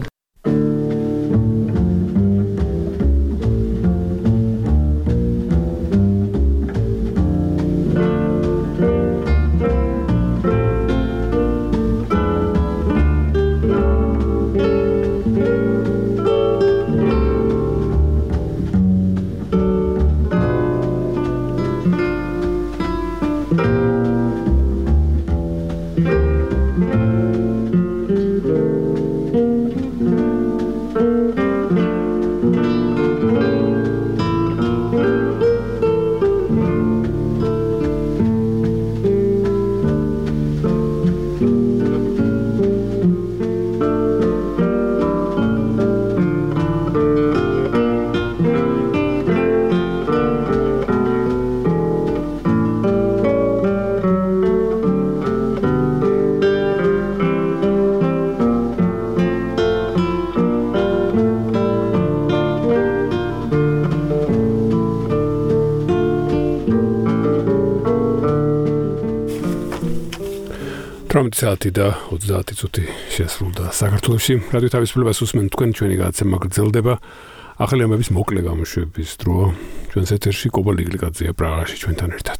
საათი და 30 წუთი შესრულდა საქართველოში. რადიო თავისუფლებას უსმენთ, თქვენ ჩვენი გადაცემა გრძელდება. ახალი ამბების მოკლე გამოშვების დრო ჩვენს ეთერში კობა ლიგლიკაძეა პრაღაში ჩვენთან ერთად.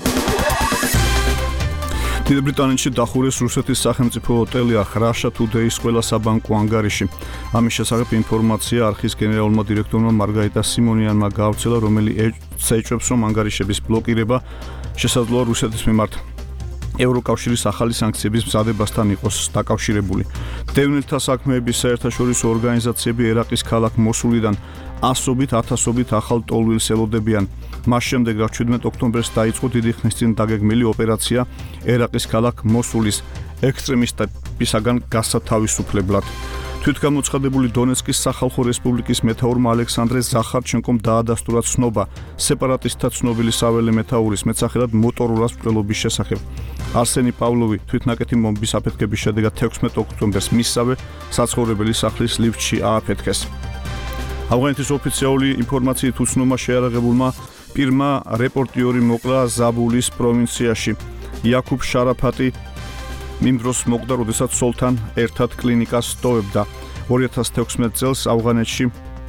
დიდ ბრიტანეთში დახურეს რუსეთის სახელმწიფო ოტელი Russia Today-ის ყველა საბანკო ანგარიში. ამის შესახებ ინფორმაცია არხის გენერალურმა დირექტორმა მარგარიტა სიმონიანმა გაავრცელა, რომელიც ეჭვებს, რომ ანგარიშების ბლოკირება შესაძლოა რუსეთის მიმართ ევროკავშირის ახალი სანქციების მზადებასთან იყოს დაკავშირებული. დევნილთა საქმეების საერთაშორისო ორგანიზაციები ერაყის ქალაქ მოსულიდან ასობით ათასობით ახალ ტოლვილს ელოდებიან. მას შემდეგ, რაც 17 ოქტომბერს დაიწყო დიდი ხნის წინ დაგეგმილი ოპერაცია ერაყის ქალაქ მოსულის ექსტრემისტებისაგან გასათავისუფლებლად. თვითგამოცხადებული დონეცკის სახალხო რესპუბლიკის მეთაურმა ალექსანდრე ზახარჩენკომ დაადასტურა ცნობა სეპარატისტთა ცნობილი საველე მეთაურის მეტსახელად მოტორულას მკვლელობის შესახებ. არსენი პავლოვი თვითნაკეთი მომბის აფეთქების შედეგად 16 ოქტომბერს მისსავე საცხოვრებელი სახლის ლიფტში ააფეთქეს. ავღანეთის ოფიციალური ინფორმაციით უცნობმა შეარაღებულმა პირმა რეპორტიორი მოკლა ზაბულის პროვინციაში. იაკუბ შარაფატი იმ დროს მოკდა, როდესაც სოლთან ერთად კლინიკას სტოვებდა. 2016 წელს ავღანეთში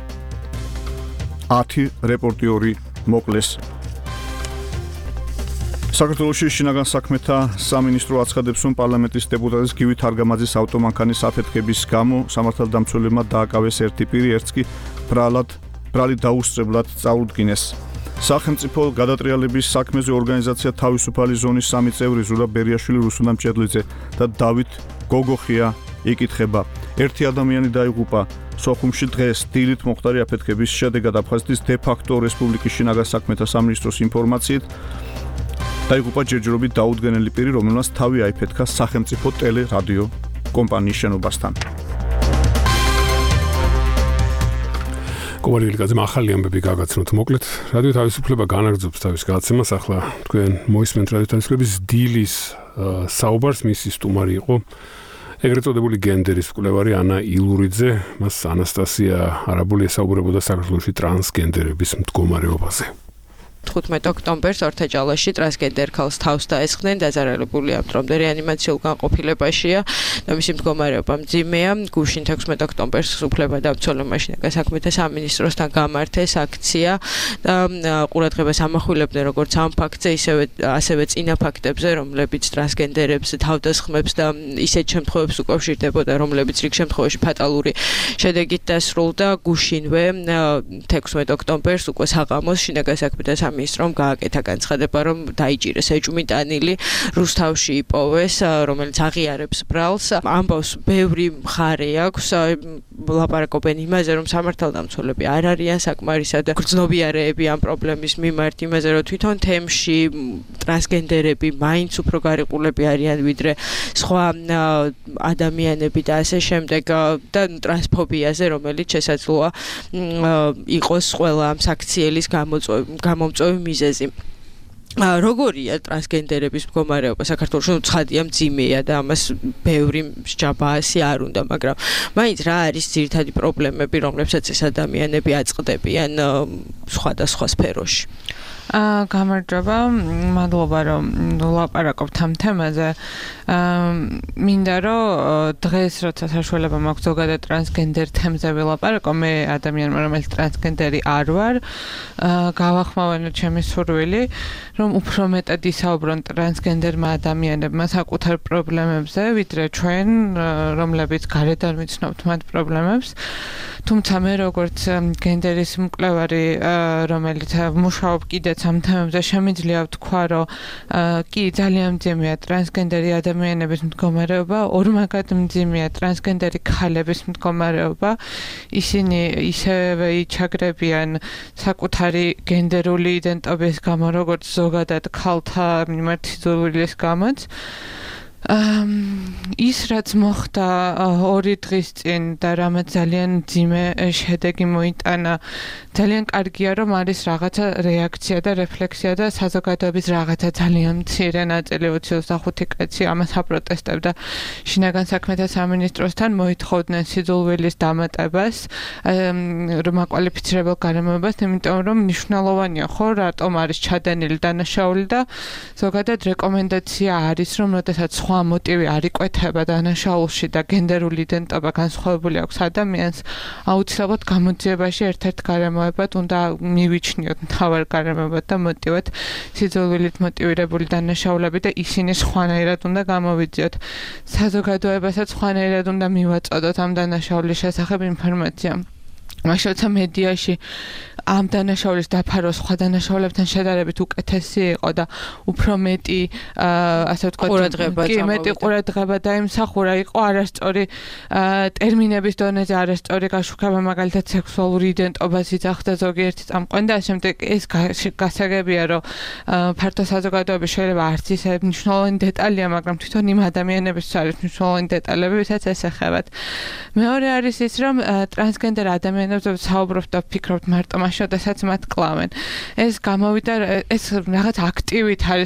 10 რეპორტიორი მოკლეს. საქართველოში შინაგან საქმეთა სამინისტრო აცხადებს, რომ პარლამენტის დეპუტატის გივი თარგამაძის ავტომანქანის აფეთქების გამო სამართალდამცველებმა დააკავეს ერთი პირი, ერთს კი ბრალი დაუსწრებლად წაუდგინეს. სახელმწიფო გადატრიალების საქმეზე ორგანიზაცია თავისუფალი ზონის 3 წევრი ზურაბ ბერიაშვილი, რუსუდან მჭედლიძე და დავით გოგოხია იკითხება. ერთი ადამიანი დაიღუპა სოხუმში დღეს დილით მოხდარი აფეთქების შედეგად. აფხაზეთის დე-ფაქტო რესპუბლიკის შინაგან საქმეთა სამინისტროს ინფორმაციით დაიღუპა ჯერჯერობით დაუდგენელი პირი, რომელმაც თავი აიფეთქა სახელმწიფო ტელე-რადიო კომპანიის შენობასთან. კობა ლიგლიკაძემ ახალი ამბები გაგაცნოთ. მოკლედ, რადიო თავისუფლება განაგრძობს თავის გადაცემას. ახლა თქვენ მოისმენთ რადიო თავისუფლების დილის საუბარს. მისი სტუმარი იყო ეგრეთ წოდებული გენდერის მკვლევარი ანა ილურიძე. მას ანასტასია არაბული ესაუბრებოდა საქართველოში ტრანსგენდერების მდგომარეობაზე. 15 ოქტომბერს ორთაჭალაში ტრანსგენდერ ქალს თავს დაესხნენ, დაზარალებული ამ დრომდე რეანიმაციულ განყოფილებაშია და მისი მდგომარეობა მძიმეა. გუშინ 16 ოქტომბერს უფლებადამცველებმა შინაგან საქმეთა სამინისტროსთან გამართეს აქცია და ყურადღებას ამახვილებდნენ როგორც ამ ფაქტზე, ასევე წინა ფაქტებზე, რომლებიც ტრანსგენდერებს თავდასხმებს და ისეთ შემთხვევებს უკავშირდებოდა, რომლებიც რიგ შემთხვევაში ფატალური შედეგით დასრულდა. გუშინვე 16 ოქტომბერს უკვე საღამოს შინაგან საქმეთა სამინისტრომ გააკეთა განცხადება, რომ დაიჭირეს ეჭვმიტანილი, რუსთავში იპოვეს, რომელიც აღიარებს ბრალს. ამბავს ბევრი მხარე აქვს, ლაპარაკობენ იმაზე, რომ სამართალდამცველები არ არიან საკმარისად გრძნობიარეები ამ პრობლემის მიმართ, იმაზე, რომ თვითონ თემში ტრანსგენდერები მაინც უფრო გარიყულები არიან ვიდრე სხვა ადამიანები და ასე შემდეგ და ტრანსფობიაზე, რომელიც შესაძლოა იყოს ყველა ამ საქციელის გამომწვევი მიზეზი. როგორია ტრანსგენდერების მდგომარეობა საქართველოში? ცხადია მძიმეა და ამას ბევრი მსჯაბაასი არ უნდა, მაგრამ მაინც რა არის ძირითადი პრობლემები, რომლებსაც ეს ადამიანები აწყდებიან სხვადასხვა სფეროში? გამარჯობა, მადლობა რომ ვლაპარაკობთ ამ თემაზე. მინდა რომ დღეს როცა საშუალება მაქვს ზოგადად ტრანსგენდერ თემზე ვილაპარაკო, მე ადამიანმა რომელიც ტრანსგენდერი არ ვარ, გავახმოვანო ჩემი სურვილი, რომ უფრო მეტად ისაუბრონ ტრანსგენდერმა ადამიანებმა საკუთარ პრობლემებზე, ვიდრე ჩვენ, რომლებიც გარედან ვიცნობთ მათ პრობლემებს. თუმცა მე როგორც გენდერის მკვლევარი, რომელიც მუშაობ კიდეც ამ თემებზე, შემიძლია ვთქვა, რომ კი ძალიან მძიმეა ტრანსგენდერი ადამიანების მდგომარეობა, ორმაგად მძიმეა ტრანსგენდერი ქალების მდგომარეობა. ისინი ისევე იჩაგრებიან საკუთარი გენდერული იდენტობის გამო, როგორც ზოგადად ქალთა მიმართ სიძულვილის გამოც. ის რაც მოხდა 2 დღის წინ და რამაც ძალიან მძიმე შედეგი მოიტანა, ძალიან კარგია რომ არის რაღაცა რეაქცია და რეფლექსია და საზოგადოების რაღაცა ძალიან მცირე ნაწილი 25 კაცი ამას აპროტესტებდა შინაგან საქმეთა სამინისტროსთან, მოითხოვდნენ სიძულვილის დამატებას, მაკვალიფიცირებელ გარემოებას, იმიტომ რომ მნიშვნელოვანია ხო რატომ არის ჩადენილი დანაშაული და ზოგადად რეკომენდაცია არის რომ როდესაც სხვა მოტივი არ იკვეთება დანაშაულში და გენდერული იდენტობა განსხვავებული აქვს ადამიანს, აუცილებლად გამოძიებაში ერთ-ერთ გარემოებად უნდა მივიჩნიოთ მთავარ გარემოებად და მოტივად სიძულვილით მოტივირებული დანაშაულები და ისინი სხვანაირად უნდა გამოვიძიოთ. საზოგადოებასაც სხვანაირად უნდა მივაწოდოთ ამ დანაშაულის შესახებ ინფორმაცია. მაშინ მედიაში ამ დანაშაულის დაფარო სხვა დანაშაულებთან შედარებით უკეთესი იყო და უფრო მეტი ასე ვთქვათ ყურადღება დაიმსახურა, იყო არასწორი ტერმინების დონეზე არასწორი გაშუქება, მაგალითად სექსუალური იდენტობას იძახდა ზოგიერთი წამყვანი და შემდეგ ეს გასაგებია, რომ ფართო საზოგადოების შეიძლება არც ისე მნიშვნელოვანი დეტალია, მაგრამ თვითონ იმ ადამიანების არის მნიშვნელოვანი დეტალები, ვისაც ეს ეხებათ. მეორე არის ის, რომ ტრანსგენდერ ადამიანებს საუბრობთ და ფიქრობთ მარტო შესაძაც მათ კლავენ. ეს გამოვიდა, ეს რაღაც აქტივით არის,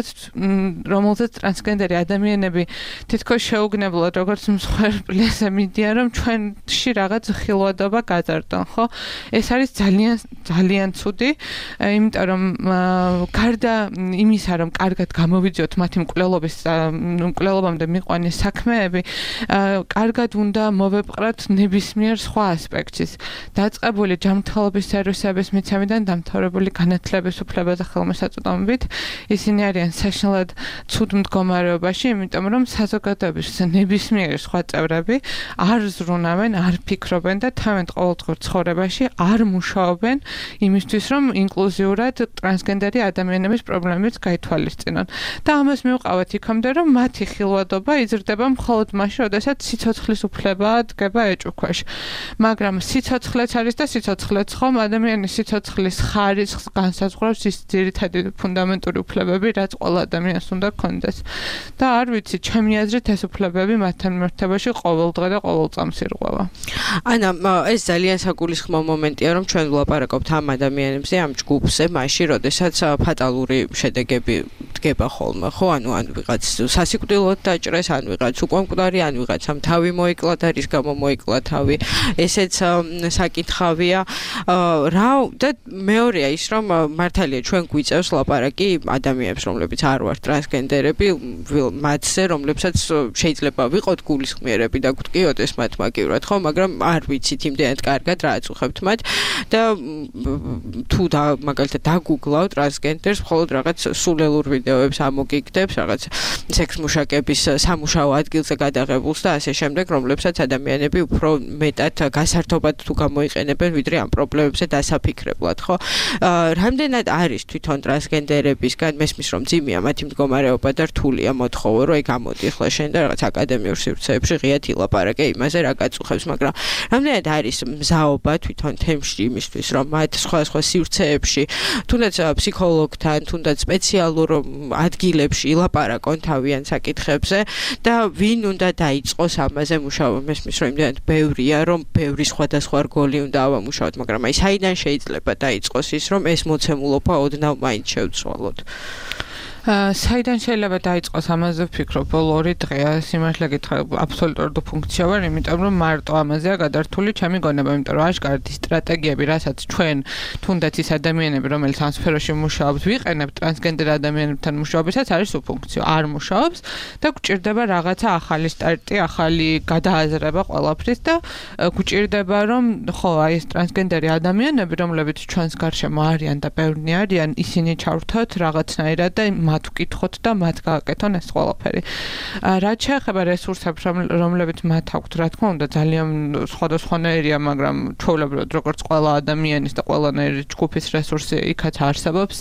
რომელსაც ტრანსგენდერი ადამიანები თითქოს შეუგნებლად როგორც მსხვერპლზე მიდიან, რომ ჩვენში რაღაც ხილვადობა გაზარდონ, ხო? ეს არის ძალიან ძალიან ცუდი, იმიტომ რომ გარდა იმისა, რომ კარგად გამოვიძიოთ მათი მკვლელობამდე მიყვანეს საქმეები, კარგად უნდა მოვეპყრათ ნებისმიერ სხვა ასპექტის. დაწყებული ჯანმრთელობის სერვისების მიცემიდან დამთავრებული განათლების უფლებაზე ხელმისაწვდომობით, ისინი არიან საშინლად ცუდ მდგომარეობაში, იმიტომ რომ საზოგადოების ნებისმიერი სხვა წევრები არ ზრუნავენ, არ ფიქრობენ და თავენ ყოველდღიურ ცხოვრებაში არ მუშაობენ იმისთვის, რომ ინკლუზიურად ტრანსგენდერი ადამიანების პრობლემებს გაითვალისწინონ. და ამას მივყავთ იქამდე, რომ მათი ხილვადობა იზრდება მხოლოდ მაშინ, როდესაც სიცოცხლის უფლება დგება ეჭვქვეშ. მაგრამ სიცოცხლეც არის და სიცოცხლეც ხომ ადამიანის სიცოცხლის ხარისხს განსაზღვრავს ის ძირითადი ფუნდამენტური უფლებები, რაც ყველა ადამიანს უნდა ჰქონდეს. და არ ვიცი, ჩემი აზრით ეს უფლებები მათთან მიმართებაში ყოველდღე და ყოველწამს ირღვევა. ანა, ეს ძალიან საგულისხმო მომენტია, რომ ჩვენ ვლაპარაკობთ ამ ადამიანებზე, ამ ჯგუფზე, მაშინ, როდესაც ფატალური შედეგები დგება ხოლმე, ხო? ანუ ვიღაც სასიკვდილოდ დაჭრეს, ან ვიღაც უკვე მკვდარი, ან ვიღაცამ თავი მოიკლა და რის გამო მოიკლა თავი. ესეც საკითხავია. და მეორეა ის, რომ მართალია ჩვენ გვიწევს ლაპარაკი ადამიანებს, რომლებიც არ ვართ ტრანსგენდერები, მათზე, რომლებსაც შეიძლება ვიყოთ გულისხმიერები და გვტკიოდეს მათ მაგივრად, ხო, მაგრამ არ ვიცით იმდენად კარგად რა აწუხებთ მათ და თუ მაგალითად დაგუგლავ ტრანსგენდერს, მხოლოდ რაღაც სულელურ ვიდეოებს ამოგიგდებს, რაღაც სექს მუშაკების სამუშაო ადგილზე გადაღებულს და ასე შემდეგ, რომლებსაც ადამიანები უფრო მეტად გასართობად თუ გამოიყენებენ, ვიდრე ამ პრობლემებზე დასაფიქრებლად, ხო? რამდენად არის თვითონ ტრანსგენდერებისგან მესმის რომ ძიმია მათი მდგომარეობა და რთულია მოთხოვო, რომ გამოდი ახლა შენ და რაღაც აკადემიურ სივრცეებში ღიად ილაპარაკე იმაზე, რა გაწუხებს, მაგრამ რამდენად არის მზაობა თვითონ თემში იმისთვის, რომ მათ სხვა სივრცეებში, თუნდაც ფსიქოლოგთან, თუნდაც სპეციალურ ადგილებში ილაპარაკონ თავიანთ საკითხებზე და ვინ უნდა დაიწყოს ამაზე მუშაობა, მესმის რომ იმდენად ბევრია, რომ ბევრი სხვადასხვა რგოლი უნდა ავამუშავოთ, მაგრამ აი საიდან შეიძლება დაიწყოს ის, რომ ეს მოცემულობა ოდნავ მაინც შევცვალოთ? საიდან შეიძლება დაიწყოს ამაზე ვფიქრობ, ბოლო 2 დღეა სიმართლე გითხრა აბსოლუტურად ფუნქცია ვარ, იმიტომ რომ მარტო ამაზეა გადართული ჩემი გონება, იმიტომ რომ აშკარად ის სტრატეგიები, რასაც ჩვენ თუნდაც ის ადამიანები, რომელიც ამ სფეროში მუშაობთ, ვიყენებთ ტრანსგენდერ ადამიანებთან მუშაობისას არის უფუნქციო, არ მუშაობს და გვჭირდება რაღაცა ახალი სტარტი, ახალი გადააზრება ყველაფრის და გვჭირდება რომ ხო, აი ეს ტრანსგენდერი ადამიანები, რომლებიც ჩვენს გარშემო არიან და ბევრნი არიან, ისინი ჩავრთოთ რაღაცნაირად და მათ ვკითხოთ და მათ გააკეთონ ეს ყველაფერი. რაც შეეხება რესურსებს, რომლებიც მათ აქვთ, რა თქმა უნდა, ძალიან სხვადასხვანაირია, მაგრამ ჩვეულებრივად როგორც ყველა ადამიანის და ყველანაირი ჯგუფის რესურსი იქაც არსებობს.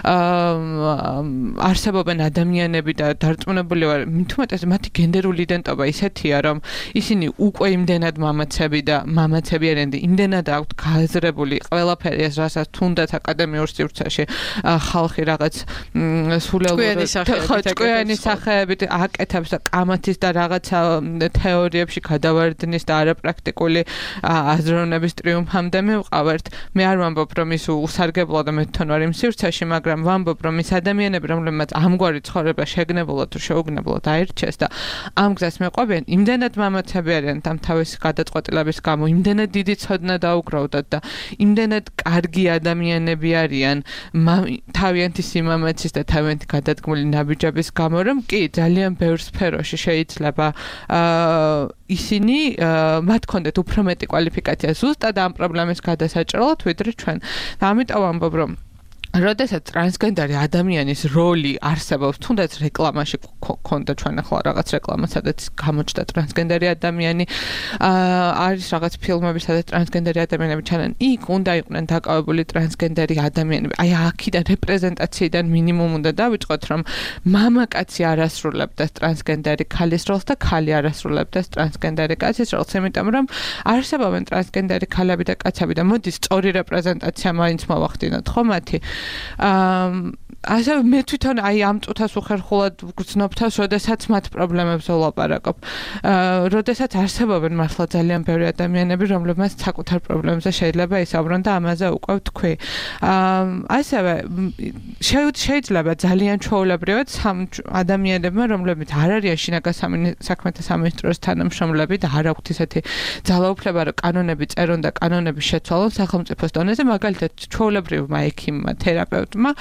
არსებობენ ადამიანები და დარწმუნებული ვარ, მithumetes მათი გენდერული იდენტობა ისეთია, რომ ისინი უკვე იმდენად მამაცები არიან და იმდენად აქვთ გააზრებული ყველაფერი ეს, რასაც თუნდაც აკადემიურ სივრცეში ხალხი რაღაც ჭკვიანი სახეებით აკეთებს და კამათის და რაღაცა თეორიებში გადავარდნის და არაპრაქტიკული აზროვნების ტრიუმფამდე მივყავართ. მე არ ვამბობ, რომ ის უსარგებლოა და მე თვითონ ვარ იმ სივრცეში, მაგრამ ვამბობ, რომ ის ადამიანები, რომლებმაც ამგვარი ცხოვრება შეგნებულად თუ შეუგნებლად აირჩეს და ამ გზას მეყვებიან, იმდენად მამაცები არიან ამ თავისი გადაწყვეტილების გამო, იმდენად დიდი ცოდნა დაუკრავდათ და იმდენად კარგი ადამიანები არიან თავიანთი სიმამაცის და თავიანთი გადადგმული ნაბიჯების გამო, რომ კი ძალიან ბევრ სფეროში შეიძლება ისინი მათ კონდეთ უფრო მეტი კვალიფიკაცია ზუსტად ამ პრობლემის გადასაჭრელად, ვიდრე ჩვენ. და ამიტომ ამბობ, რომ როდესაც ტრანსგენდერი ადამიანის როლი არსებობს, თუნდაც რეკლამაში ქონდა ჩვენ ახლა რაღაც რეკლამა, სადაც გამოჩნდა ტრანსგენდერი ადამიანი, არის რაღაც ფილმები, სადაც ტრანსგენდერი ადამიანები ჩანან, იქ უნდა იყვნენ დაკავებული ტრანსგენდერი ადამიანები. აი აქედან რეპრეზენტაციიდან მინიმუმ უნდა დავიწყოთ, რომ მამაკაცი არ ასრულებდეს ტრანსგენდერი ქალის როლს და ქალი არ ასრულებდეს ტრანსგენდერი კაცის როლს, იმიტომ რომ არსებობენ ტრანსგენდერი ქალები და კაცები და მოდის სწორი რეპრეზენტაცია მაინც მოვახდინოთ, ხო მათი? ასე მე თვითონ აი ამ წუთას უხერხულად ვგრძნობ თავს, როდესაც მათ პრობლემებს ვლაპარაკობ. როდესაც არსებობენ მართლა ძალიან ბევრი ადამიანები, რომლებმაც საკუთარ პრობლემებზე შეიძლება ისაუბრონ და ამაზე უკვე ვთქვი. ასევე შეიძლება ძალიან ჩვეულებრივად სამ ადამიანებმა, რომლებიც არ არიან შინაგან საქმეთა სამინისტროს თანამშრომლები და არ აქვთ ისეთი ძალაუფლება, რომ კანონები წერონ და კანონები შეცვალონ სახელმწიფოს დონეზე, მაგალითად ჩვეულებრივმა ექიმმა, თერაპევტმა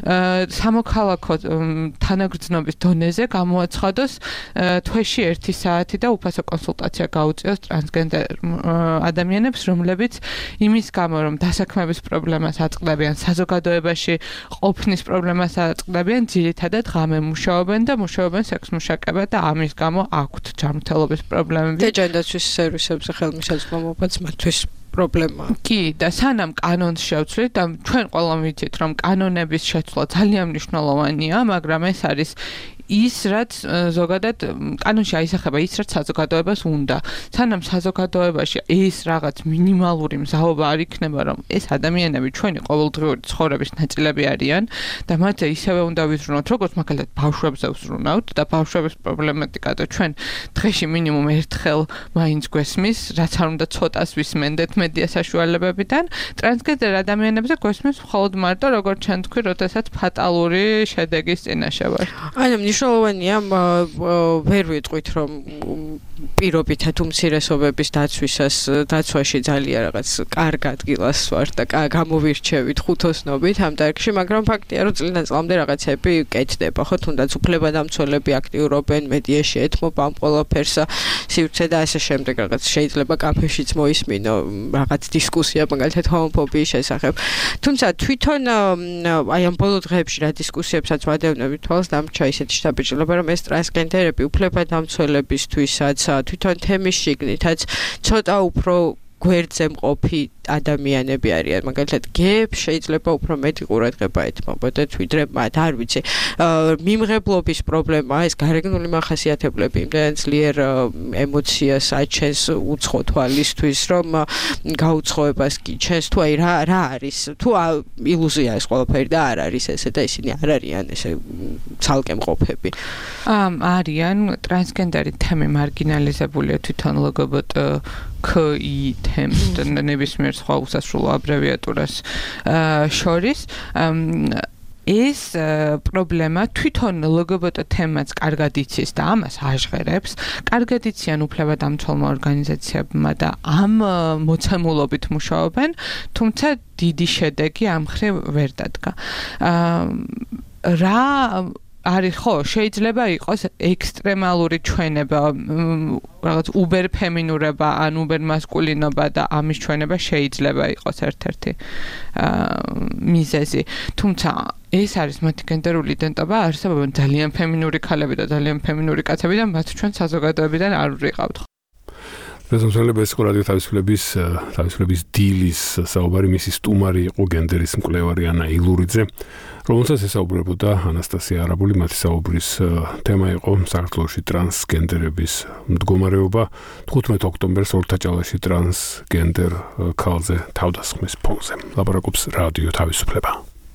სამოქალაქო თანაგრძნობის დონეზე გამოაცხადოს თვეში 1 საათი და უფასო კონსულტაცია გაუწიოს ტრანსგენდერ ადამიანებს, რომლებიც იმის გამო, რომ დასაქმების პრობლემას აწყდებიან, საზოგადოებაში ყოფნის პრობლემას აწყდებიან, ძირითადად ღამე მუშაობენ და მუშაობენ სექსმუშაკებად და ამის გამო აქვთ ჯანმრთელობის პრობლემები. დეჯანდაცვის სერვისებზე ხელმისაწვდომობაც მათთვის პრობლემაა. კი, და სანამ კანონს შევცვლით და ჩვენ ყველამ ვიცით, რომ კანონების შეცვლა ძალიან მნიშვნელოვანია, მაგრამ ეს არის ის, რაც ზოგადად კანონში აისახება ის, რაც საზოგადოებას უნდა. სანამ საზოგადოებაში ეს რაღაც მინიმალური მზაობა არ იქნება, რომ ეს ადამიანები ჩვენი ყოველდღიური ცხოვრების ნაწილები არიან და მათზე ისევე უნდა ვიზრუნოთ, როგორც მაგალითად ბავშვებზე ვზრუნავთ და ბავშვების პრობლემატიკა და ჩვენ დღეში მინიმუმ ერთხელ მაინც გვესმის, რაც არ უნდა ცოტას ვისმენდეთ მედია საშუალებებიდან, ტრანსგენდერ ადამიანებზე გვესმის მხოლოდ მარტო, როგორც ჩვენ თქვი, როდესაც ფატალური შედეგის წინაშე ვართ. მნიშვნელოვანია ვერ ვიტყვით, რომ პირობითად უმცირესობების დაცვაში ძალიან რაღაც კარგ ადგილას ვარ და გამოვირჩევით ხუთოსნობით ამ დარგში, მაგრამ ფაქტია, რომ წლიდან-წლამდე რაღაცები კეთდება, ხო, თუნდაც უფლებადამცველები აქტიურობენ, მედიაში ეთმობა ამ ყველაფერს, სივრცე და ასე შემდეგ, რაღაც შეიძლება კაფეშიც მოისმინო რაღაც დისკუსია, მაგალითად ჰომოფობიის შესახებ. თუმცა თვითონ აი ამ ბოლო დღეებში რა დისკუსიებსაც ვადევნებით თვალს, დამრჩა ისეთი შთაბეჭდილება, რომ ეს ტრანსგენდერები უფლებადამცველებისთვისაც თვითონ თემის შიგნითაც ცოტა უფრო გვერდზე მყოფი ადამიანები არიან. მაგალითად, გეებს შეიძლება უფრო მეტი ყურადღება ეთმობოდეთ, ვიდრე მათ, არ ვიცი. მიმღებლობის პრობლემა, ეს გარეგნული მახასიათებლები იმდენად ძლიერ ემოციას აჩენს უცხო თვალისთვის, რომ გაუცხოებას გიჩენს, თუ აი რა არის, თუ ილუზია ეს ყველაფერი და არ არის ესე და ისინი არ არიან ესე ცალკე მყოფები. არიან ტრანსგენდერი თემი მარგინალიზებულია თვითონ ლგბტ KI თემს და ნებისმიერ სხვა უსასრულო აბრევიატურას შორის. ეს პრობლემა თვითონ ლგბტ თემაც კარგად იცის და ამას აჟღერებს. კარგად იციან უფლებადამცველმა ორგანიზაციებმა და ამ მოცემულობით მუშაობენ, თუმცა დიდი შედეგი ამ მხრივ ვერ დადგა. რა არის ხო, შეიძლება იყოს ექსტრემალური ჩვენება, რაღაც უბერ ფემინურობა ან უბერ მასკულინობა და ამის ჩვენება შეიძლება იყოს ერთ-ერთი მიზეზი. თუმცა ეს არის მათი გენდერული იდენტობა, არსებობენ ძალიან ფემინური ქალები და ძალიან ფემინური კაცები და მათ ჩვენ საზოგადოებიდან არ ვიყავთ. პრეზენტაცია ეს რადიო თავისუფლების დილის საუბარი მისი სტუმარი იყო გენდერის მკვლევარი ანა ილურიძე, რომელსაც ესაუბრებოდა ანასტასია არაბული. მათი საუბრის თემა იყო საქართველოში ტრანსგენდერების მდგომარეობა. 15 ოქტომბერს ორთაჭალაში ტრანსგენდერ ქალზე თავდასხმის ფონზე. ლაპარაკობს რადიო თავისუფლება.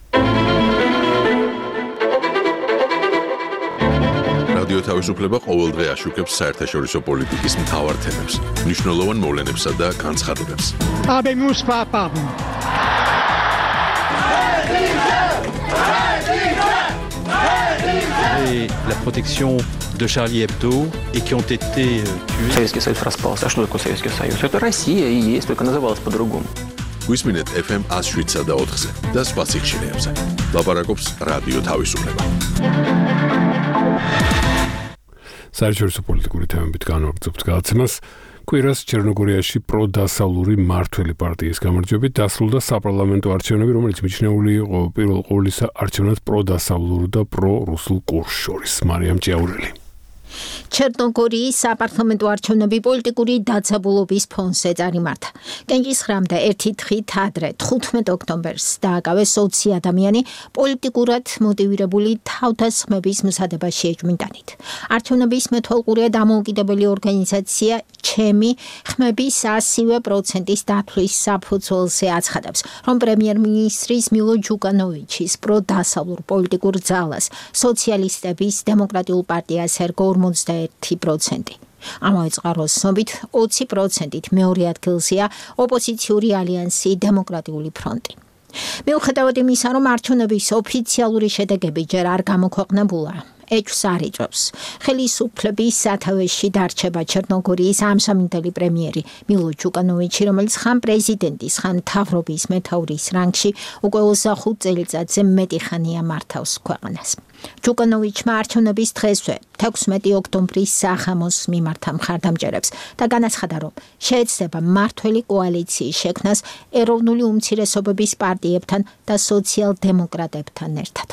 რადიო თავისუფლება ყოველდღე აშუქებს საერთაშორისო პოლიტიკის მთავარ თემებს, მნიშვნელოვან მოვლენებსა და განცხადებებს. La protection de Charlie Hebdo et qui ont été tués. Советский Союз распался. А что такое Советский Союз? Это Россия и есть, только называлась по-другому. გვისმინეთ FM 107 და 4-ზე და სხვა სიხშირეებზე. ლაპარაკობს რადიო თავისუფლება. საერთაშორისო პოლიტიკური თემებით განვაგრძობთ გადაცემას. კვირას ჩერნოგორიაში პროდასავლური მმართველი პარტიის გამარჯვებით დასრულდა საპარლამენტო არჩევნები, რომელიც მიჩნეული იყო პირველ ყოვლისა არჩევნად პროდასავლურ და პრორუსულ კურსს შორის. მარიამ ჭიაურელი. ჩერნოგორიის საპარლამენტო არჩევნები პოლიტიკური დაძაბულობის ფონზე წარიმართა. კენჭისხრამდე ერთი დღით ადრე 15 ოქტომბერს დააკავეს 20 ადამიანი პოლიტიკურად მოტივირებული თავდასხმების მზადებას შეეჭვმიტანით. არჩევნების მეთვალყურე დამოუკიდებელი ორგანიზაცია ჩემი ხმების 100%-ის დათვლის საფუძველზე აცხადებს, რომ პრემიერ-მინისტრის მილო ჯუკანოვიჩის პროდასავლურ პოლიტიკურ ძალას სოციალისტების დემოკრატიულ პარტიას ერგო 41%. ამავე წყაროს ცნობით 20%-ით მეორე ადგილზეა ოპოზიციური ალიანსი დემოკრატიული ფრონტი. მიუხედავად იმისა, რომ არჩევნების ოფიციალური შედეგები ჯერ არ გამოქვეყნებულა, ეჭვს არ იწვევს. ხელისუფლების სათავეში დარჩება ჩერნოგორიის ამსამინდელი პრემიერი მილო ჯუკანოვიჩი, რომელიც ხან პრეზიდენტის, ხან მთავრობის მეთაურის რანგში უკვე 25 წელიწადზე მეტი ხანია მართავს ქვეყანას. ჯუკანოვიჩმა არჩევნების დღესვე 16 ოქტომბრის სახამოს მიმართა მხარდამჭერებს და განაცხადა, რომ შეეცდება მმართველი კოალიციის შექმნას ეროვნული უმცირესობების პარტიებთან და სოციალ-დემოკრატებთან ერთად.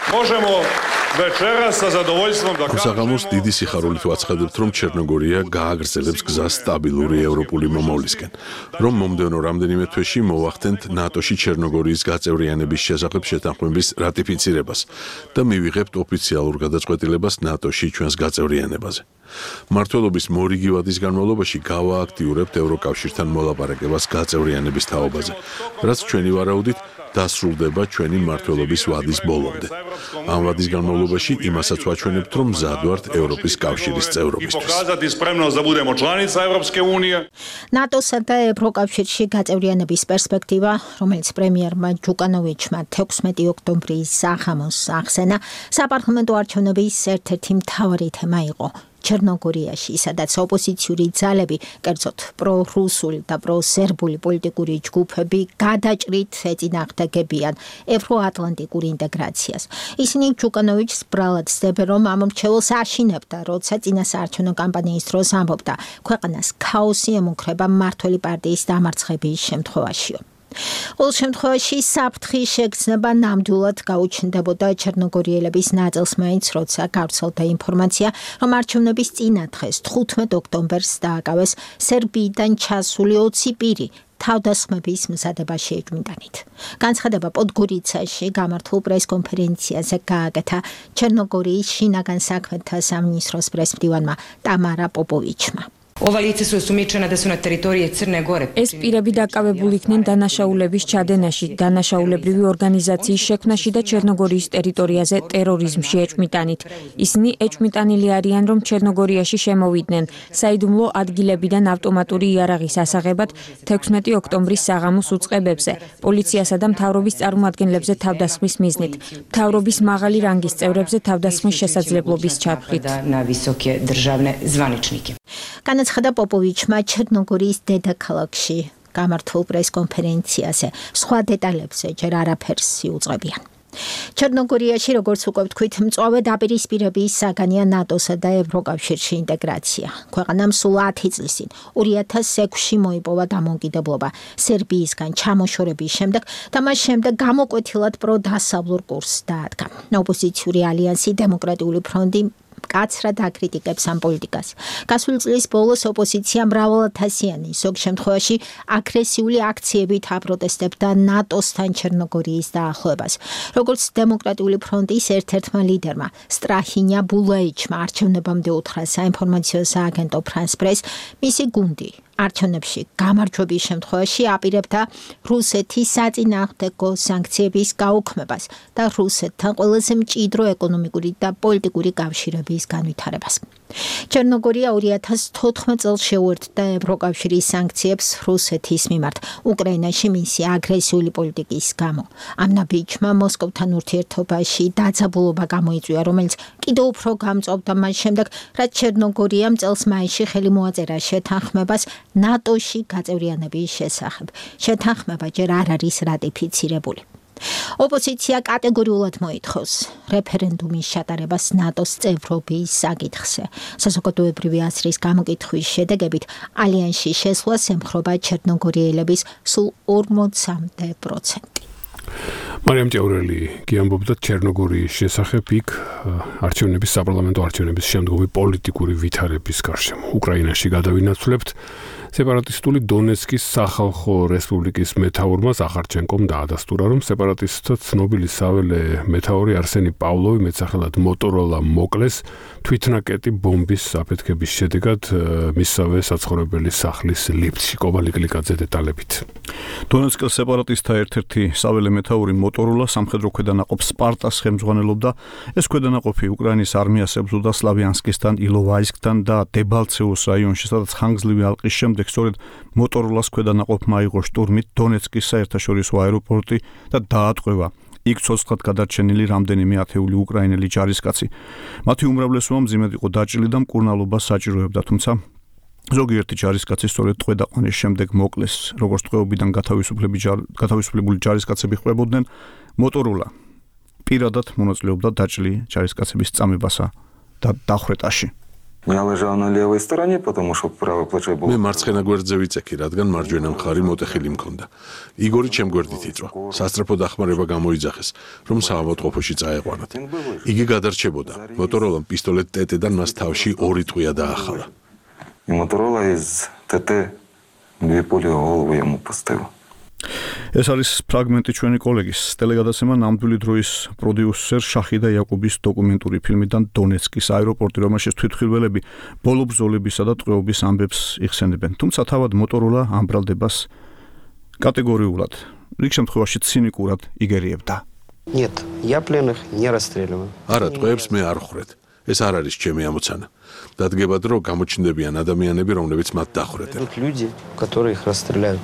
უსაღამოს დიდი სიხარულით ვაცხადებთ, რომ ჩერნოგორია გააგრძელებს გზას სტაბილური ევროპული მომავლისკენ, რომ მომდევნო რამდენიმე თვეში მოვახდენთ ნატოში ჩერნოგორიის გაწევრიანების შესახებ შეთანხმების რატიფიცირებას და მივიღებთ ოფიციალურ გადაწყვეტილებას ნატოში ჩვენს გაწევრიანებაზე. მმართველობის მორიგი ვადის განმავლობაში გავააქტიურებთ ევროკავშირთან მოლაპარაკებას გაწევრიანების თაობაზე, რაც ჩვენი ვარაუდით დასრულდება ჩვენი მმართველობის ვადის ბოლომდე. ამ ვადის განმავლობაში იმასაც ვაჩვენებთ, რომ მზად ვართ ევროპის კავშირის წევრობისთვის. ნატოსა და ევროკავშირში გაწევრიანების პერსპექტივა, რომელიც პრემიერმა ჯუკანოვიჩმა 16 ოქტომბრის სახამოს ახსენა, საპარლამენტო არჩევნების ერთ-ერთი მთავარი თემა იყო. ჩერნოგორიაში, სადაც ოპოზიციური ძალები, კერძოდ პრორუსული და პროსერბული პოლიტიკური ჯგუფები გადაჭრით ეწინააღმდეგებიან ევროატლანტიკურ ინტეგრაციას. ისინი ჯუკანოვიჩს ბრალად ცდებენ, რომ ამ მრჩეველს აშინებდა, როცა წინასაარჩევნო კამპანიის დროს ამბობდა, ქვეყანას ქაოსი ემუქრება მმართველი პარტიის დამარცხების შემთხვევაშიო. ყოველ შემთხვევაში საფრთხის შეგრძნება ნამდვილად გაუჩნდებოდა ჩერნოგორიელების ნაწილს მაინც, როცა გავრცელდა ინფორმაცია, რომ არჩევნების წინა დღეს 15 ოქტომბერს დააკავეს სერბიიდან ჩასული 20 პირი თავდასხმების მზადებას შეეჭვმიტანით. განცხადება პოდგორიცაში გამართულ პრესკონფერენციაზე გააკეთა ჩერნოგორიის შინაგან საქმეთა სამინისტროს პრესმდივანმა ტამარა პოპოვიჩმა. ეს პირები დაკავებული იქნენ დანაშაულების ჩადენაში, დანაშაულებრივი ორგანიზაციის შექმნაში და ჩერნოგორიის ტერიტორიაზე ტერორიზმში ეჭვმიტანით. ისინი ეჭვმიტანილი არიან, რომ ჩერნოგორიაში შემოვიდნენ საიდუმლო ადგილებიდან ავტომატური იარაღის ასაღებად 16 ოქტომბრის საღამოს უწყებებზე, პოლიციასა და მთავრობის წარმომადგენლებზე თავდასხმის მიზნით, მთავრობის მაღალი რანგის წევრებზე თავდასხმის შესაძლებლობის ჩაფრთხით. განაცხადა პოპოვიჩმა ჩერნოგორიის დედაქალაქში გამართულ პრესკონფერენციაზე. სხვა დეტალებზე ჯერ არაფერს იუწყებიან. ჩერნოგორიაში, როგორც უკვე ვთქვით, მწვავე დაპირისპირების საგანია ნატოსა და ევროკავშირში ინტეგრაცია. ქვეყანამ სულ 10 წლის წინ 2006-ში მოიპოვა დამოუკიდებლობა სერბიისგან ჩამოშორების შემდეგ და მას შემდეგ გამოკვეთილად პროდასავლურ კურსს დაადგა. ოპოზიციური ალიანსი დემოკრატიული ფრონტი კაცრად აკრიტიკებს ამ პოლიტიკას. გასული წლის ბოლოს ოპოზიცია მრავალათასიანი, ზოგ შემთხვევაში აგრესიული აქციებით აპროტესტებდა ნატოსთან ჩერნოგორიის დაახლოებას. როგორც დემოკრატიული ფრონტის ერთ-ერთმა ლიდერმა სტრაჰინია ბულაიჩმა არჩევნებამდე უთხრა საინფორმაციო სააგენტო ფრანს პრეს, მისი გუნდი არჩევნებში გამარჯვების შემთხვევაში აპირებდა რუსეთის საწინააღმდეგო სანქციების გაუქმებას და რუსეთთან ყველაზე მჭიდრო ეკონომიკური და პოლიტიკური კავშირების განვითარებას. ჩერნოგორია 2014 წელს შეუერთდა ევროკავშირის სანქციებს რუსეთის მიმართ უკრაინაში მისი აგრესიული პოლიტიკის გამო. ამ ნაბიჯმა მოსკოვთან ურთიერთობაში დაძაბულობა გამოიწვია, რომელიც კიდევ უფრო გამწვავდა მას შემდეგ, რაც ჩერნოგორიამ წელს მაისში ხელი მოაწერა შეთანხმებას ნატოში გაწევრიანების შესახებ. შეთანხმება ჯერ არ არის რატიფიცირებული. ოპოზიცია კატეგორიულად მოითხოვს რეფერენდუმის ჩატარებას ნატოს წევრობის საკითხზე. საზოგადოებრივი აზრის გამოკითხვის შედეგებით ალიანსში შესვლას ემხრობა ჩერნოგორიელების სულ 40%. მარიამ ჭევრელი გიამბობდა ჩერნოგორიის შესახებ იქ არჩევნების საპარლამენტო არჩევნების შემდგომი პოლიტიკური ვითარების გარშემო. უკრაინაში გადავინაცვლებთ სეპარატისტული დონეცკის სახალხო რესპუბლიკის მეთაურმა ზახარჩენკომ დაადასტურა, რომ სეპარატისტთა ცნობილი საველე მეთაური არსენი პავლოვი მეტსახელად მოტოროლა მოკლეს თვითნაკეტი ბომბის საფეთქების შედეგად მისსავე საცხოვრებელი სახლის ლიფტში. კობალი კლიკაძე დეტალებით. დონეცკის სეპარატისტთა ერთ-ერთი საველე მეთაური მოტოროლა სამხედრო ქვედანაყოფ სპარტას ხელმძღვანელობდა. ეს ქვედანაყოფი უკრაინის არმიას ებრძოდა სლავიანსკისთან, ილოვაისკთან და დებალცეუს რაიონში, სადაც ხანგრძლივი ალყის შემდეგ სწორედ მოტოროლას ქვედანაყოფმა აიღო შტურმით დონეცკის საერთაშორისო აეროპორტი და დაატყვევა იქ ცოცხლად გადარჩენილი რამდენიმე ათეული უკრაინელი ჯარისკაცი. მათი უმრავლესობა მძიმედ იყო დაჭრილი და მკურნალობას საჭიროებდა, თუმცა ზოგიერთი ჯარისკაცი სწორედ ტყვედაყვანის შემდეგ მოკლეს. როგორც ტყვეობიდან გათავისუფლებული ჯარისკაცები ყვებოდნენ, მოტოროლა პირადად მონაწილეობდა დაჭრილი ჯარისკაცების წამებასა და დახვრეტაში. Я лежал на левой стороне, потому что правое плечо было. მე მარცხენა გვერდზე ვიწექი, რადგან მარჯვენა მხარი მოტეხილი მქონდა. იგორი ჩემ გვერდით იწვა. სასწრაფო დახმარება გამოიძახეს, რომ საავადმყოფოში წაეყვანათ. იგი გადარჩებოდა. მოტოროლამ პისტოლეტ ტეტედან მას თავში ორი ტყვია დაახალა. И Моторола из ТТ 2 пули в голову ему поставил. ეს არის ფრაგმენტი ჩვენი კოლეგის ტელეგადაცემა ნამდვილი დროის პროდიუსერ შახიდა იაკუბის დოკუმენტური ფილმიდან დონეცკის აეროპორტი, რომელშიც თვითმხილველები ბოლო ბრძოლებისა და ტყვეობის ამბებს იხსენებენ. თუმცა თავად მოტოროლა ამ ბრალდებას კატეგორიულად, რიგ შემთხვევაში ცინიკურად იგერიებდა. Нет, я пленных не расстреливаю. არა, ტყვეებს მე არ ხვრეთ. ეს არ არის ჩემი ამოცანა. დადგებად, რომ გამოჩნდებიან ადამიანები, რომლებიც მათ დახვრეტენ. Люди, которые их расстреляют.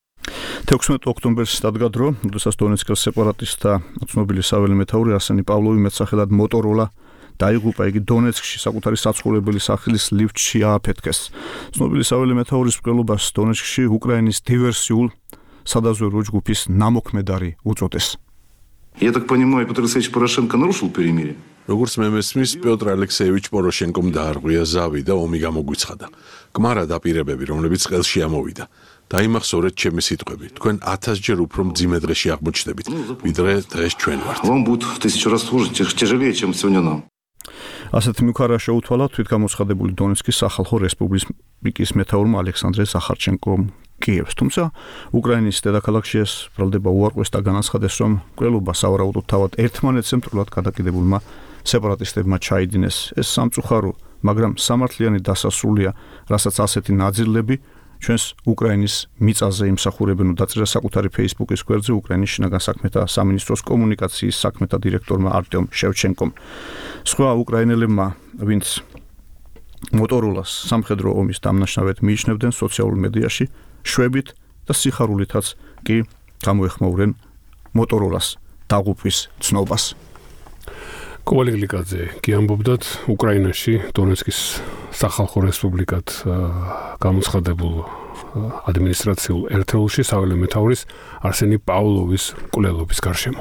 16 ოქტომბერს დადგა დრო, როდესაც დონეცკის სეპარატისტთა ცნობილი საველე მეთაური არსენი პავლოვი მეტსახელად მოტოროლა დაიღუპა. იგი დონეცკში საკუთარი საცხოვრებელი სახლის ლიფტში ააფეთქეს. ცნობილი საველე მეთაურის მკვლელობას დონეცკში უკრაინის დივერსიულ სადაზვერვო ჯგუფის ნამოქმედარი უწოდეს. Я так понимаю, Петр Алексеевич Порошенко нарушил перемирие? როგორც მე მესმის, პიოტრ ალექსეევიჩ პოროშენკომ დაარღვია ზავი და ომი გამოგვიცხადა. გმარა დაპირებები, რომლებიც ხელში ამოვიდა. დაიმახსოვრეთ ჩემი სიტყვები. თქვენ 1000-ჯერ უფრო მძიმე დღეში აღმოჩნდებით, ვიდრე დღეს ჩვენ ვართ. Вам будет в 1000 раз хуже, тяжелее, чем сегодня нам. ასეთი მუქარა შეუთვალა თვითგამოცხადებული დონეცკის სახალხო რესპუბლიკის მეთაურმა ალექსანდრე ზახარჩენკომ კიევს. თუმცა უკრაინის დედაქალაქში ეს ბრალდება უარყვეს და განაცხადეს, რომ მკვლელობა სავარაუდოდ თავად ერთმანეთზე მტრულად გადაკიდებულმა სეპარატისტებმა ჩაიდინეს. ეს სამწუხარო, მაგრამ სამართლიანი დასასრულია, რასაც ასეთი ნაძილები ჩვენს უკრაინის მიწაზე იმსახურებენ. დაწერა საკუთარი Facebook-ის გვერდზე უკრაინის შინაგან საქმეთა სამინისტროს კომუნიკაციის საქმეთა დირექტორმა არტემ შევჩენკომ. სხვა უკრაინელებმა, ვინც მოტოროლას სამხედრო ომის დამნაშავედ მიიჩნევდნენ სოციალურ მედიაში, შვებით და სიხარულითაც კი გამოეხმაურენ მოტოროლას დაღუპვის ცნობას. კობალი კლიკაძე გიამბობდათ უკრაინაში დონეცკის სახალხო რესპუბლიკად გამოცხადებულ ადმინისტრაციულ ერთეულში საველე მეთაურის არსენი პავლოვის მკვლელობის გარშემო.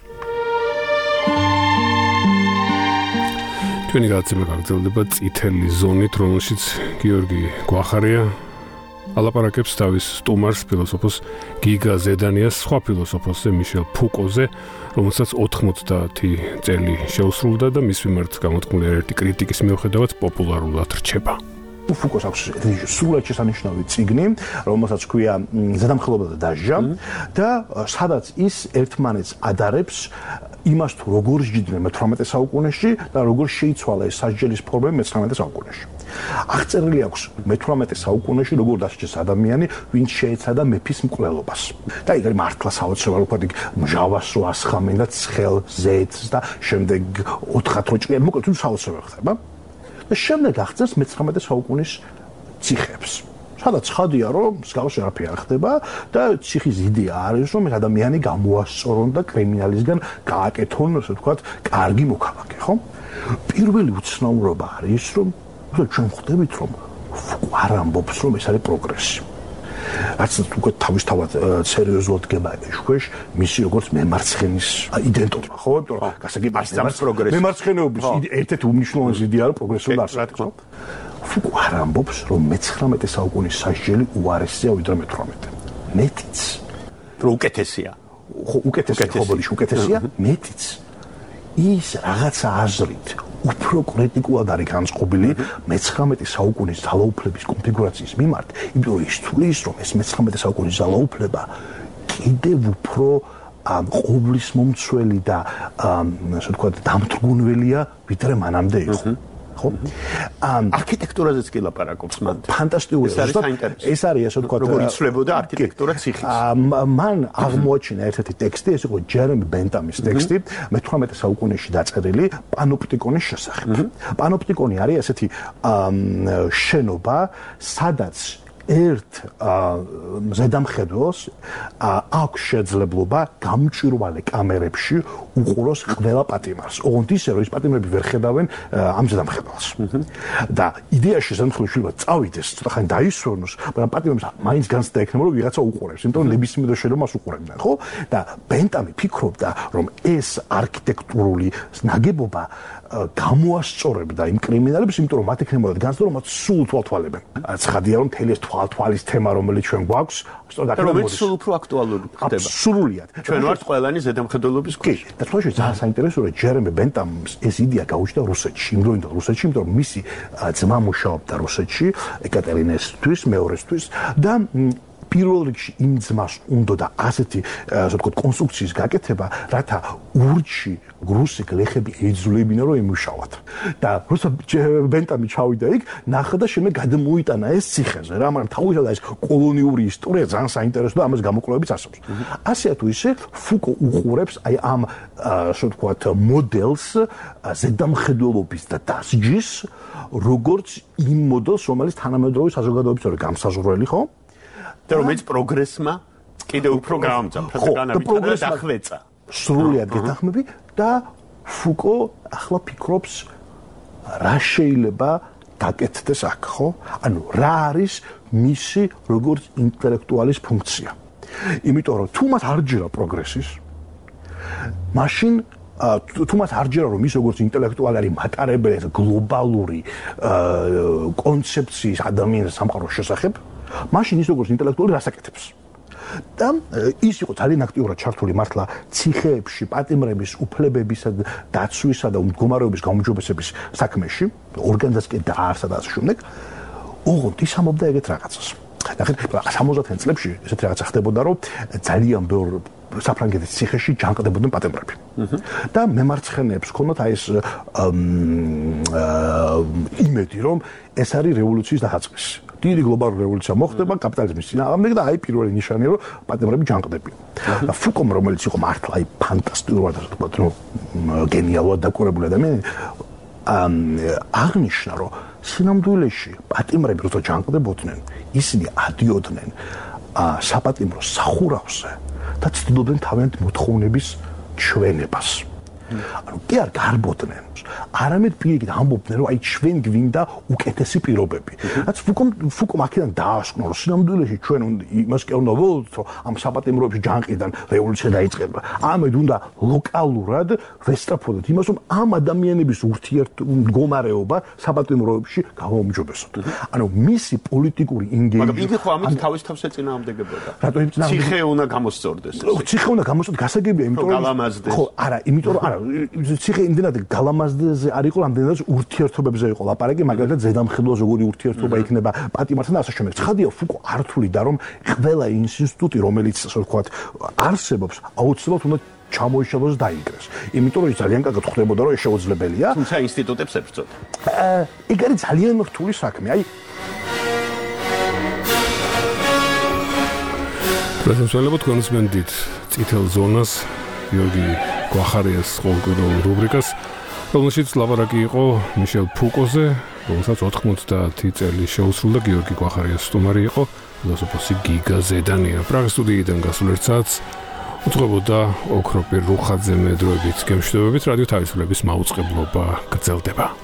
ჩვენი გადაცემა გაგრძელდება წითელი ზონით, რომელშიც გიორგი გვახარია ალაპარაკებს თავის სტუმარს, ფილოსოფოს გიგა ზედანიას, სხვა ფილოსოფოსზე მიშელ ფუკოზე, რომელსაც 90 წელი შეუსრულდა და მის მიმართ გამოთქმული ერთი კრიტიკის მიუხედავად პოპულარულად რჩება. ფუკოს აქვს სულად შესანიშნავი წიგნი, რომელსაც ქვია ზედამხედველობა და დასჯა და სადაც ის ერთმანეთს ადარებს იმას თუ როგორ ჯიდნენ მე-18 საუკუნეში და როგორ შეიცვალა ეს სასჯელის ფორმები მე-19 საუკუნეში. აღწერილი აქვს მე-18 საუკუნეში როგორ დასჯეს ადამიანი, ვინც შეეცადა მეფის მკვლელობას. და იგი მართლა საოცრად უფრო იქ მჟავას რო ასხამენ და ცხელ ზეთს და შემდეგ 4 როჭყიან, მოკლედ თუ საოცრად ხდება. და შემდეგ აღწევს მე-19 საუკუნის ციხეებს. სადაც ხადია, რომ მსგავსი არაფერი არ ხდება და ციხის იდეა არის, რომ ადამიანი გამოასწორონ და კრიმინალისგან გააკეთონ, ასე ვთქვათ, კარგი მოქალაქე, ხო? პირველი უცნაურობა არის, რომ ჩვენ ხვდებით, რომ არ ამბობს, რომ ეს არის პროგრესი. რაც უკვე თავისთავად სერიოზულად გება ეშვეშ მისი როგორც მემარცხენის იდენტობა, ხო? იმიტომ რომ გასაგებია პროგრესი. მემარცხენეობის ერთ-ერთი უმნიშვნელოვანესი იდეა არის პროგრესული არსებობა, ხო? ფუკუ არ ამბობს, რომ მე-19 საუკუნის სასჯელი უარესია ვიდრე მე-18. მეტიც. რომ უკეთესია. ხო, უკეთესია, მეტიც. ის რაღაცა აზრით უფრო კრიტიკულად არის განწყობილი მე-19 საუკუნის ძალაუფლების კონფიგურაციის მიმართ, იმიტომ რომ ის თulis, რომ ეს მე-19 საუკუნის ძალაუფლება კიდევ უფრო ყოვლის მომცველი და ასე ვთქვათ, დამთრგუნველია, ვიდრე მანამდე იყო. ხო? არქიტექტურაზეც კი ლაპარაკობს მან. ფანტასტიკური. ეს არის ასე ვთქვათ, როგორ იცვლებოდა არქიტექტურა ციხის. მან აღმოაჩინა ერთ-ერთი ტექსტი, ეს იყო ჯერემი ბენტამის ტექსტი, მე-18 საუკუნეში დაწერილი პანოპტიკონის შესახებ. პანოპტიკონი არის ასეთი შენობა, სადაც ერთ ზედამხედველს აქვს შესაძლებლობა გამჭვირვალე კამერებში უყუროს ყველა პატიმარს. ოღონდ ისე რომ ის პატიმრები ვერ ხედავენ ამ ზედამხედველს. და იდეაში ზედამხედველს შეიძლება წავიდეს, ცოტა ხანი დაისვენოს, მაგრამ პატიმრებს მაინც განცდა ექნება რომ ვიღაცა უყურებს, იმიტომ რომ ნებისმიერ შენობა მას უყურებდნენ, ხო? და ბენტამი ფიქრობდა, რომ ეს არქიტექტურული ნაგებობა გამოასწორებდა იმ კრიმინალებს, იმიტომ რომ მათ ექნებოდათ განცდა, რომ მათ სულ თვალთვალებენ. ცხადია რომ მთელი ეს თვალთვალის თემა, რომელიც ჩვენ გვაქვს, რომელიც სულ უფრო აქტუალური ხდება. სრულიად. ჩვენ ვართ ყველანი ზედამხედველობის ქვეშ. და თვითონ ძალიან საინტერესოა, რომ ჯერემი ბენტამს ეს იდეა გაუჩნდა რუსეთში, იმდროინდელ რუსეთში, იმიტომ რომ მისი ძმა მუშაობდა რუსეთში, ეკატერინესთვის, მეორესთვის და პირველ რიგში იმ ძმას უნდა და ასეთი ასე ვთქვათ კონსტრუქციის გაკეთება, რათა ურჩი რუსი გლეხები ეძვლებინა რომ იმუშავათ. და რუსა ბენტამი ჩავიდა იქ, ნახა და შემდეგ გადმოიტანა ეს ციხეზე რა, მაგრამ თავისთავად ეს კოლონიური ისტორია ძალიან საინტერესოა და ამას გამოკვლევებიც არსებობს. ასე თუ ისე ფუკო უყურებს აი ამ ასე ვთქვათ მოდელს ზედამხედველობის და დასჯის, როგორც იმ მოდელს, რომელიც თანამედროვე საზოგადოების არის გამსაზღვრელი, ხო? და რომელიც პროგრესმა კიდევ უფრო გაამძაფრა და განავითარა და დახვეწა. სრულიად გეთანხმები და ფუკო ახლა ფიქრობს რა შეიძლება გაკეთდეს აქ, ხო? ანუ რა არის მისი როგორც ინტელექტუალის ფუნქცია. იმიტომ რომ თუ მას არ ჯერა პროგრესის, მაშინ თუ მას არ ჯერა რომ ის როგორც ინტელექტუალი არის მატარებელი გლობალური კონცეფციის ადამიანის სამყაროს შესახებ, მაშინ ის როგორც ინტელექტუალი რას აკეთებს? და ის იყო ძალიან აქტიურად ჩართული მართლა ციხეებში პატიმრების უფლებებისა და დაცვისა და მდგომარეობის გაუმჯობესების საქმეში, ორგანიზაცია დაარსა და ასე შემდეგ. ოღონდ ის ამბობდა ეგეთ რაღაცას. ნახეთ, 70-იან წლებში ესეთი რაღაცა ხდებოდა, რომ ძალიან ბევრ საფრანგეთის ციხეში ჯანყდებოდნენ პატიმრები. და მემარცხენეებს ჰქონდათ აი ეს იმედი, რომ ეს არის რევოლუციის დასაწყისი. დიდი გლობალური რევოლუცია მოხდება კაპიტალიზმის წინააღმდეგ და აი პირველი ნიშანია, რომ პატიმრები ჯანყდებიან. და ფუკომ, რომელიც იყო მართლა აი ფანტასტიკურად ასე ვთქვათ, რომ გენიალურად დაკვირვებული ადამიანი, აღნიშნა, რომ სინამდვილეში პატიმრები როცა ჯანყდებოდნენ, ისინი ადიოდნენ საპატიმრო სახურავზე და ცდილობდნენ თავიანთი მოთხოვნების ჩვენებას. ანუ კი არ გარბოდნენ, არამედ პირიქით ამბობდნენ, რომ აი ჩვენ გვინდა უკეთესი პირობები. რაც ფუკომ აქედან დაასკვნა, რომ სინამდვილეში ჩვენ იმას კი უნდა ველოდოთ, რომ ამ საპატიმროებში ჯანყიდან რევოლუცია დაიწყება. ამედ უნდა ლოკალურად ვესწრაფოდეთ იმას, რომ ამ ადამიანების ურთიერთმდგომარეობა საპატიმროებში გაუმჯობესოთ. ანუ მისი პოლიტიკური ინგეიჯმენტი. მაგრამ იგი ხო ამით თავის თავს ეწინააღმდეგებოდა. ციხე უნდა გამოსწორდეს. ციხე უნდა გამოსწორდეს, გასაგებია, იმიტომ რომ ხო, არა, იმიტომ რომ არა ციხე იმდენად გალამაზდაზე არ იყო, რამდენადაც ურთიერთობებზე იყო ლაპარაკი, მაგალითად ზედამხედველს როგორი ურთიერთობა იქნება პატიმართან და ასე შემდეგ. ცხადია, ფუკო არ თვლიდა, რომ ყველა ინსტიტუტი, რომელიც ასე ვთქვათ, არსებობს, აუცილებლად უნდა ჩამოიშალოს და დაიგრეს. იმიტომ რომ ის ძალიან კარგად ხვდებოდა, რომ ეს შეუძლებელია. თუმცა ინსტიტუტებს ებრძოდა. ეგ არის ძალიან რთული საქმე. აი პრეზიდენტებად კონსმენდით წითელ ზონას გიორგი გვახარიას ყოველკვირეულ რუბრიკას, რომელშიც ლაპარაკი იყო მიშელ ფუკოზე, რომელსაც 90 წელი შეუსრულდა გიორგი კვახარიას სტუმარი იყო ფილოსოფოსი გიგა ზედანია. პრაღის სტუდიიდან გასულ ერთ საათს უძღვებოდა ოქროპირ რუხაძე მე დროებით გემშვიდობებით რადიო თავისუფლების მაუწყებლობა გრძელდება.